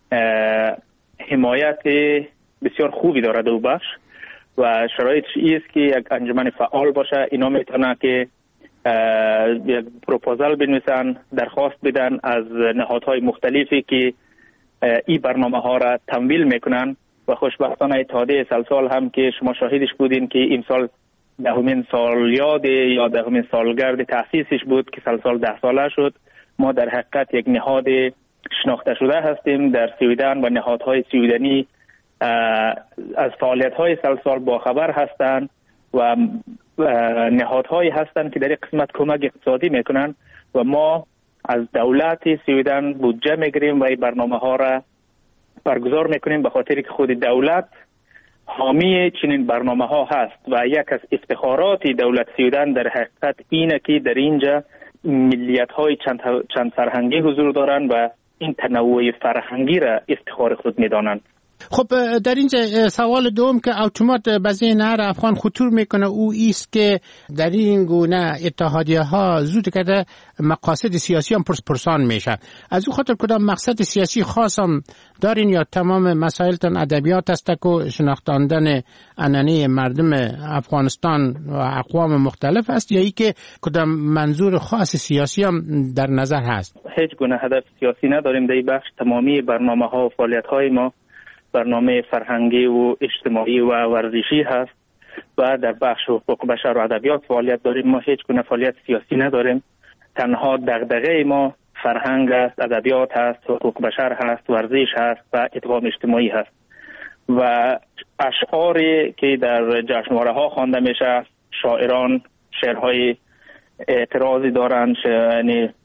حمایت بسیار خوبی دارد او بخش و شرایطش ایست که یک انجمن فعال باشه. اینا میتونه که یک پروپوزال بنویسن، درخواست بدن از نهادهای مختلفی که این برنامه ها را تمویل میکنن و خوشبختانه اتحادیه سلسال هم که شما شاهدش بودین که این سال دهمین سالیاد یا دهمین سالگرد تأسیسش بود که سلسال ده ساله شد. ما در حقیقت یک نهاد شناخته شده هستیم در سویدن و نهادهای سویدنی از فعالیت‌های سلسال باخبر هستند و نهادهایی هستند که در این قسمت کمک اقتصادی میکنن و ما از دولت سویدن بودجه میگیریم و این برنامه ها را برگزار میکنیم به خاطر که خود دولت حامی چنین برنامه ها هست و یک از افتخارات دولت سویدن در حقیقت اینه که در اینجا ملیت های چند, چند فرهنگی حضور دارند و این تنوع فرهنگی را افتخار خود میدانند. خب در اینجا سوال دوم که اتومات به ذهن هر افغان خطور میکنه او ایست که در این گونه اتحادیه ها زود کرده مقاصد سیاسی هم پرس پرسان میشه. از او خاطر کدام مقصد سیاسی خاص هم دارین یا تمام مسائلتان ادبیات است که شناختاندن عنعنه مردم افغانستان و اقوام مختلف است یا ای که کدام منظور خاص سیاسی هم در نظر هست؟ هیچ گونه هدف سیاسی نداریم در این بخش. تمامی برنامه ها و فعالیت های ما برنامه فرهنگی و اجتماعی و ورزشی هست و در بخش حقوق بشر و ادبیات فعالیت داریم. ما هیچ گونه فعالیت سیاسی نداریم. تنها دغدغه ما فرهنگ است، ادبیات هست، حقوق بشر هست، ورزش هست و ادغام اجتماعی هست و اشعاری که در جشنواره ها خوانده میشه، شاعران شعرهای اعتراضی دارند، یعنی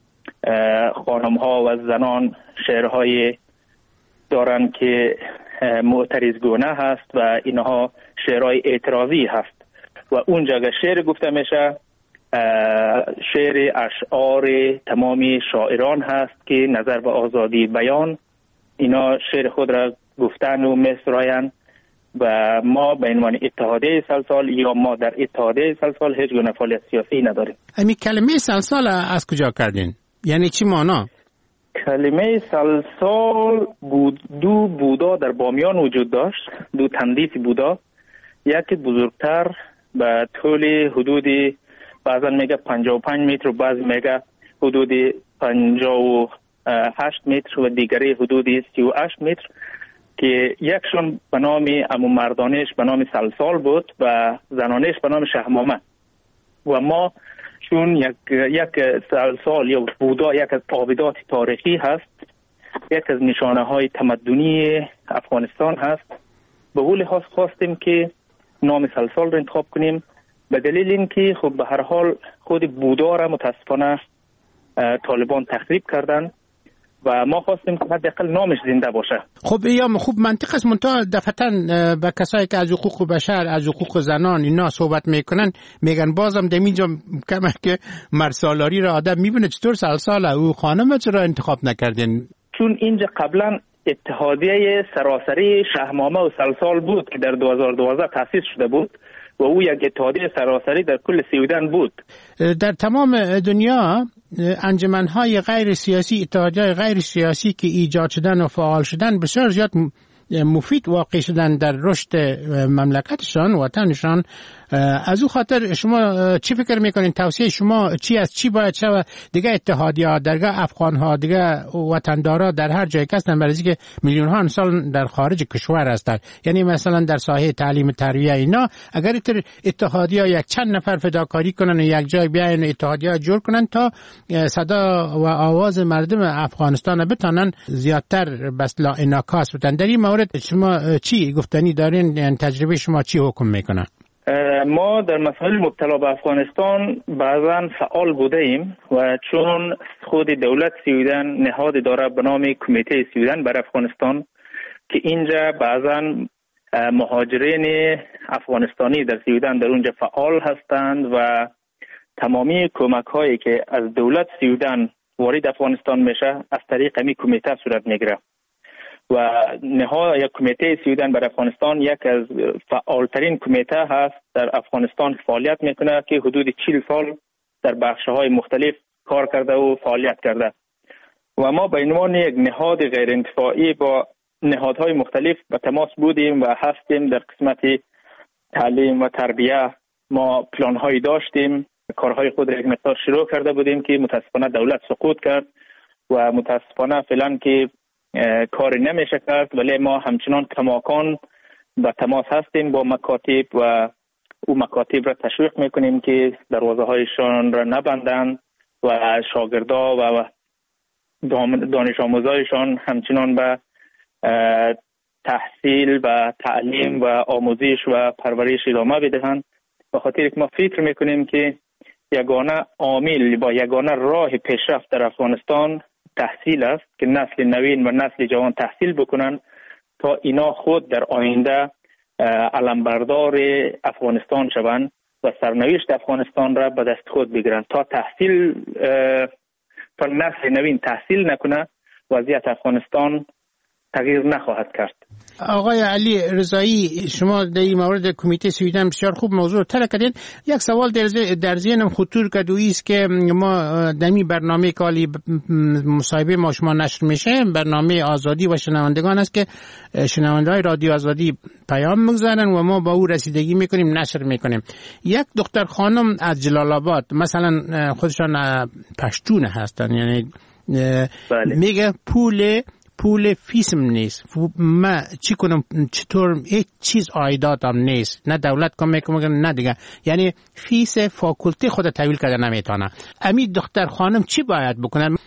خانم ها و زنان شعرهای دارن که معترضگونه هست و اینها شعرهای اعتراضی هست و اونجا که شعر گفته میشه شعر اشعار تمامی شاعران هست که نظر به آزادی بیان اینا شعر خود را گفتن و میسراین و ما به عنوان اتحادیه سلسال یا ما در اتحادیه سلسال هیچ گونه فعالیت سیاسی نداریم. امی کلمه سلسال از کجا کردین؟ یعنی چی معنا؟ کلمه سلسال بود دو بودا در بامیان وجود داشت، دو تندیس بودا، یکی بزرگتر به طول حدود بعضا میگه پنجاه و پنج متر و بعض میگه حدود پنجاه و هشت متر و دیگری حدود سی و هشت متر که یکشون به نام امو مردانش به نام سلسال بود و زنانش به نام شهمامه و ما چون یک یک سلسال یا بودا یک از آبدات تاریخی هست، یک از نشانه های تمدنی افغانستان هست، به قول خاص خواستیم که نام سلسال را انتخاب کنیم به دلیل اینکه خب به هر حال خود بودا را متاسفانه طالبان تخریب کردن و ما خواستیم که حداقل نامش زنده باشه. خب یا خوب منطق است، منتها دفعتاً به کسایی که از حقوق بشر از حقوق زنان اینا صحبت میکنن میگن بازم در اینجا کمه که مرسالاری را آدم میبینه چطور سلسال او خانم چرا انتخاب نکردین؟ چون اینجا قبلا اتحادیه سراسری شهمامه و سلسال بود که در دو هزار و دوازده تأسیس شده بود و او یک اتحادیه سراسری در کل سویدن بود. در تمام دنیا انجمنهای غیر سیاسی، اتحادیه غیر سیاسی که ایجاد شدن و فعال شدن بسیار زیاد مفید واقع شدن در رشد مملکتشان و وطنشان. از او خاطر شما چی فکر میکنین؟ توصیه شما چی است؟ چی باید شود دیگه اتحادیه ها درگاه افغان ها دیگه وطندارا در هر جای که هستن، برای اینکه میلیون ها انسان در خارج کشور هستند، یعنی مثلا در ساحه تعلیم تربیه اینا اگر اتحادیه ها یک چند نفر فداکاری کنن و یک جای بیاین اتحادیه ها جور کنن تا صدا و آواز مردم افغانستان بتونن زیادتر بس لا انعکاس بدن. در این مورد شما چی گفتنی دارین؟ یعنی تجربه شما چی حکم میکنه؟ ما در مسائل مبتلا به افغانستان بعضا فعال بوده ایم و چون خود دولت سویدن نهاد داره به نام کمیته سویدن بر افغانستان که اینجا بعضا مهاجرین افغانستانی در سویدن در اونجا فعال هستند و تمامی کمک هایی که از دولت سویدن وارد افغانستان میشه از طریق امی کمیته صورت میگیره و نهاد یک کمیته سویدن بر افغانستان یک از فعالترین کمیته هست در افغانستان فعالیت میکنه که حدود چهل سال در بخش‌های مختلف کار کرده و فعالیت کرده و ما به عنوان یک نهاد غیر انتفاعی با نهادهای مختلف به تماس بودیم و هستیم. در قسمت تعلیم و تربیه ما پلان‌هایی داشتیم، کارهای خود را یک مقدار شروع کرده بودیم که متاسفانه دولت سقوط کرد و متاسفانه فعلا که کاری نمیشه کرد، ولی ما همچنان کماکان به تماس هستیم با مکاتب و او مکاتب را تشویق میکنیم که دروازه هایشان را نبندند و شاگردا و دانش آموزایشان همچنان به تحصیل و تعلیم و آموزش و پرورش ادامه بدهند. به خاطر که ما فکر میکنیم که یگانه عامل و یگانه راه پیشرفت در افغانستان تحصیل است که نسل نوین و نسل جوان تحصیل بکنن تا اینا خود در آینده علمبردار افغانستان شوند و سرنوشت افغانستان را به دست خود بگیرند. تا تحصیل تا نسل نوین تحصیل نکنه وضعیت افغانستان تغییر نخواهد کرد. آقای علی رضایی، شما در این مورد کمیته سویدن بسیار خوب موضوع طرح کردین. یک سوال در ذهنم خطور کرد و است که ما در این برنامه کالی مصاحبه ما شما نشر میشه، برنامه آزادی و شنوندگان است که شنونده‌های رادیو آزادی پیام میگذارن و ما با او رسیدگی میکنیم، نشر میکنیم. یک دختر خانم از جلال آباد مثلا خودشان پشتون هستن، یعنی بله. میگه پول پول فیسم نیست، ما چی کنم، چطور هیچ چیز عایداتم نیست، نه دولت کمک میکنه نه دیگه، یعنی فیس فاکولته خود تحویل کرده نمیتونه. امی دختر خانم چی باید بکنن؟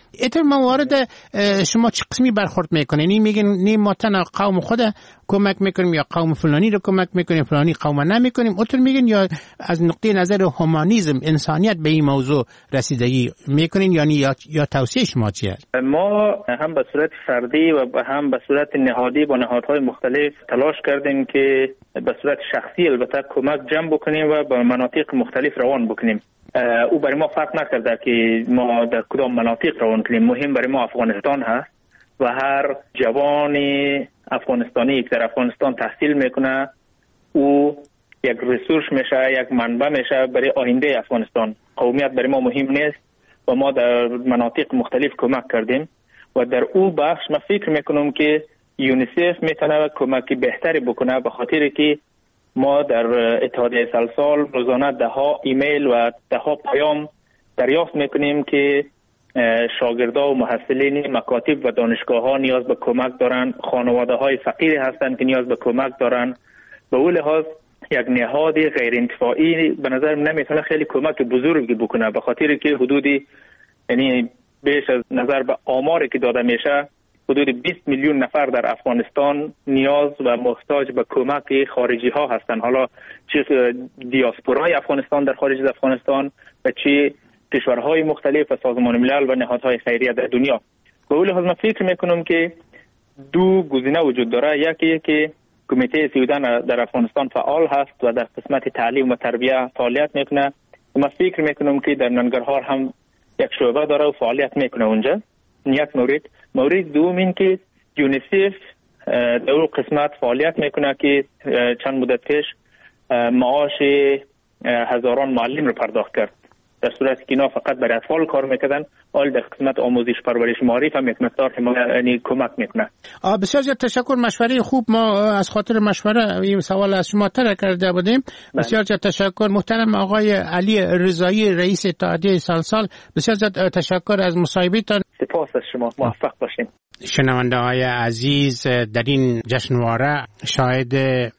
اینطور موارد شما چه قسمی برخورد میکنین؟ این میگن نه ما تنها قوم خود کمک میکنیم یا قوم فلانی رو کمک میکنیم فلانی قوم نمیکنیم، اونطور میگن یا از نقطه نظر هومانیسم انسانیت به این موضوع رسیدگی میکنین یعنی یا, یا توصیه شما چیه؟ ما هم به صورت فردی و هم به صورت نهادی با نهادهای مختلف تلاش کردیم که به صورت شخصی البته کمک جمع بکنیم و به مناطق مختلف روان بکنیم. او برای ما فرق نکرده که ما در کدام مناطق روان کنیم، مهم برای ما افغانستان هست و هر جوان افغانستانی که در افغانستان تحصیل میکنه او یک ریسورس میشه، یک منبع میشه برای آینده افغانستان. قومیت برای ما مهم نیست و ما در مناطق مختلف کمک کردیم و در او بخش من فکر میکنم که یونیسف میتونه کمک بهتری بکنه، به خاطر که ما در اتحادیه سلسال روزانه ده ها ایمیل و ده ها پیام دریافت میکنیم که شاگردا و محصلین مکاتب و دانشگاه ها نیاز به کمک دارن، خانواده های فقیری هستند که نیاز به کمک دارن. به اون لحاظ یک نهاد غیر انتفاعی به نظر نمیتونه خیلی کمک بزرگی بکنه، به خاطر که حدودی یعنی بیش از نظر به آماری که داده میشه حدود بیست میلیون نفر در افغانستان نیاز و محتاج به کمک خارجی ها هستند، حالا چه دیاسپورای افغانستان در خارج از افغانستان و چه کشورهای مختلف و سازمان ملل و نهادهای خیریه در دنیا. به اون لحاظ من فکر میکنم که دو گزینه وجود داره، یکی که کمیته سیودن در افغانستان فعال هست و در قسمت تعلیم و تربیه فعالیت میکنه و من فکر میکنم که در ننگرهار هم یک شعبه داره و فعالیت میکنه اونجا. یک مورد مورد دوم این که یونیسف در اون قسمت فعالیت میکنه که چند مدت پیش معاش هزاران معلم رو پرداخت کرد، در صورتی که اینا فقط برای اطفال کار میکردن، حال در قسمت آموزش پرورش معارف هم یک مقدار یعنی کمک میکنه. بسیار زیاد تشکر، مشوره خوب. ما از خاطر مشوره این سوال از شما طرح کرده بودیم. بسیار زیاد تشکر. محترم آقای علی رضایی رئیس اتحادیه سلسال، بسیار زیاد تشکر از مصاحبهتان. سپاس از شما، موفق باشین. شنونده های عزیز، در این جشنواره شاهد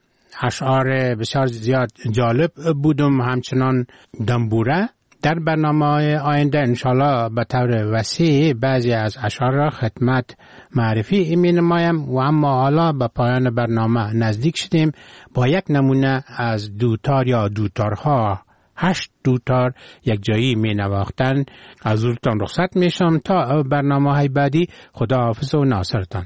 اشعار بسیار زیاد جالب بودم، همچنان دنبوره. در برنامه آینده انشالله به طور وسیع بعضی از اشعار را خدمت معرفی می نمایم و اما حالا به پایان برنامه نزدیک شدیم با یک نمونه از دوتار یا دوتارها، هشت دوتار یک جایی می نواختن. از حضورتان رخصت می شم تا برنامه های بعدی. خدا حافظ و ناصرتان.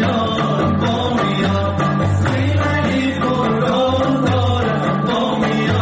Bom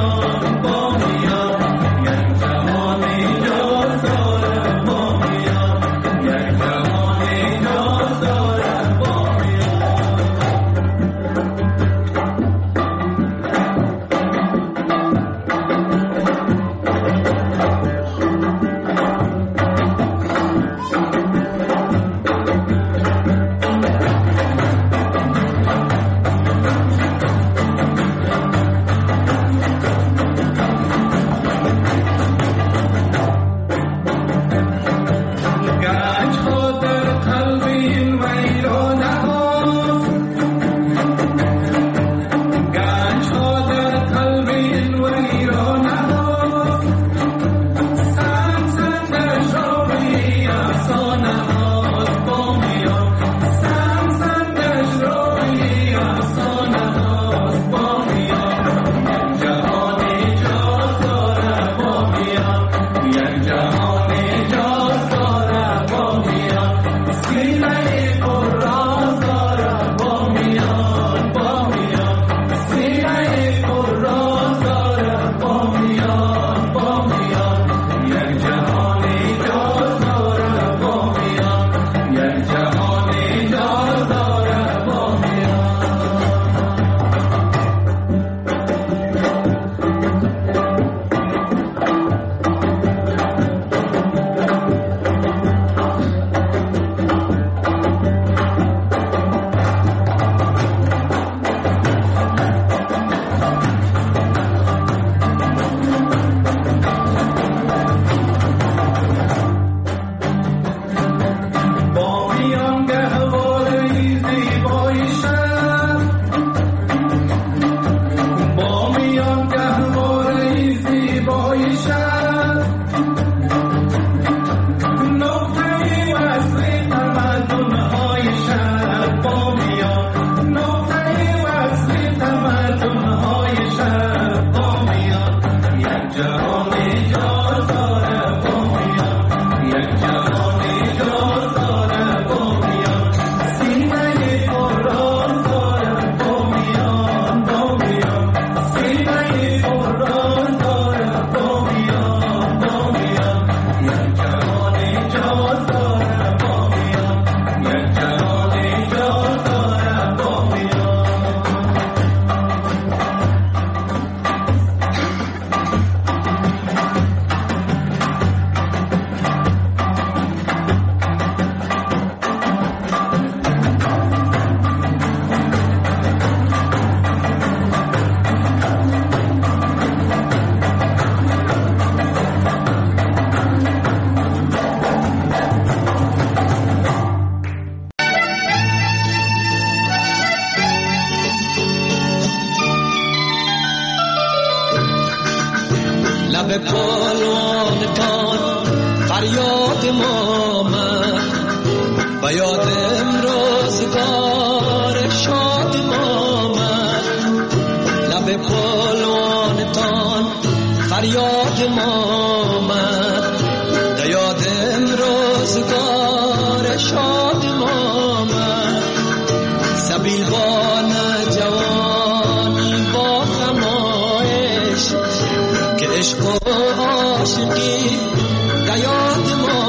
فریاد ما آمد در یادم روزگار شاد ما آمد سبیلوان جوانی با خمایش که عشق و عاشقی در یاد ما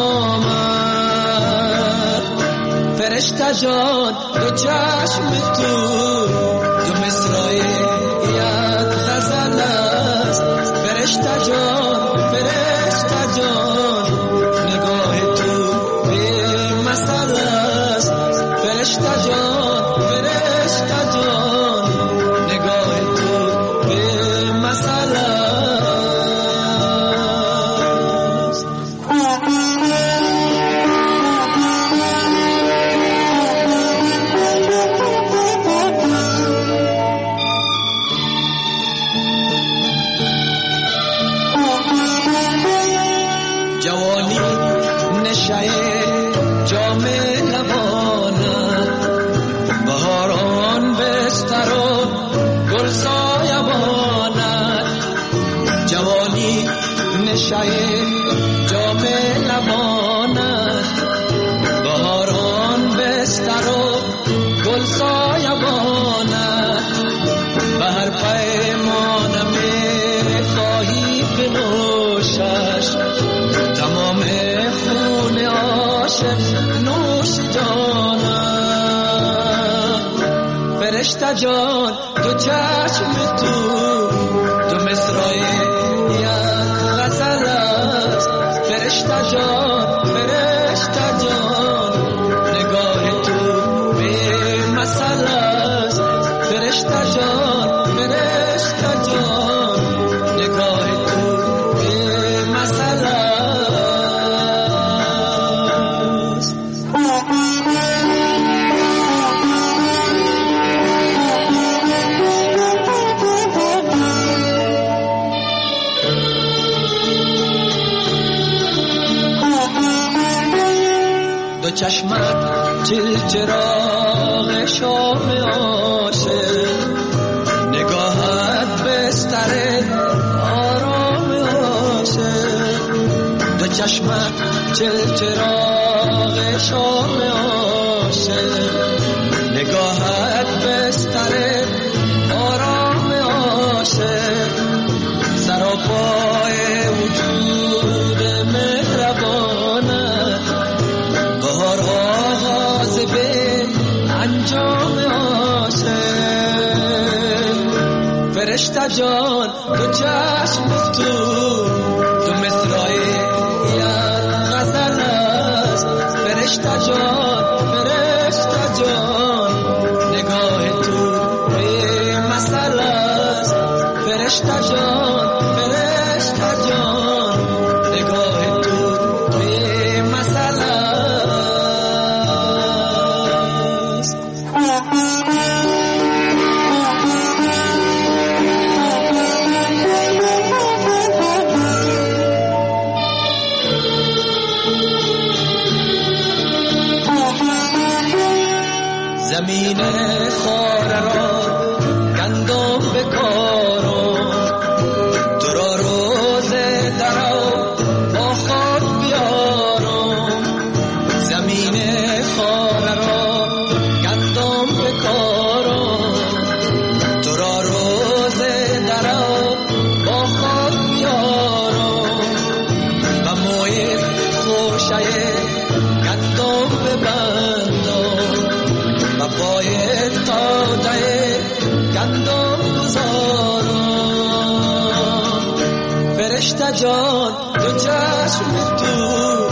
آمد فرشته جان دو چشم تو دو مصرع یک غزل است فرشته جان فرشته جان نگاه تو به مثل است فرشته جان فرشته جان نگاه تو به مثل است جوانی نشه جام لبانت بهاران بستر و گل سایبانت جوانی نشه جام لبانت بهاران بستر و گل سایبانت به هر پیمانم خواهی بنوشش تمام خون عاشق نوش جانم فرشته جان دو چشم تو دو مصرع یک غزل است فرشته جان فرشته جان نگاه تو به مثل است فرشته جان فرشته جان نگاه تو به مثل است دو چشمت چل چراغ شام عاشق نگاهت بستر آرام عاشق دو چشمت چل چراغ شام عاشق نگاهت بستر آرام عاشق سراپای وجود مهربانت بهار آغاز به انجام عاشق فرشته جان دو چشم تو دو مصرع یک غزل است فرشته جان فرشته جان نگاه تو به مثل است فرشته جان فرشته جان نگاه تو به مثل است زمین خار را گندم بکارم تو را روز درو با خاک بیارم زمین خار را گندم بکارم تو را روز درو با خاک بیارم و موی خوشه گندم ببندم و پای تاده گندم گذارم فرشته جان دو چشم تو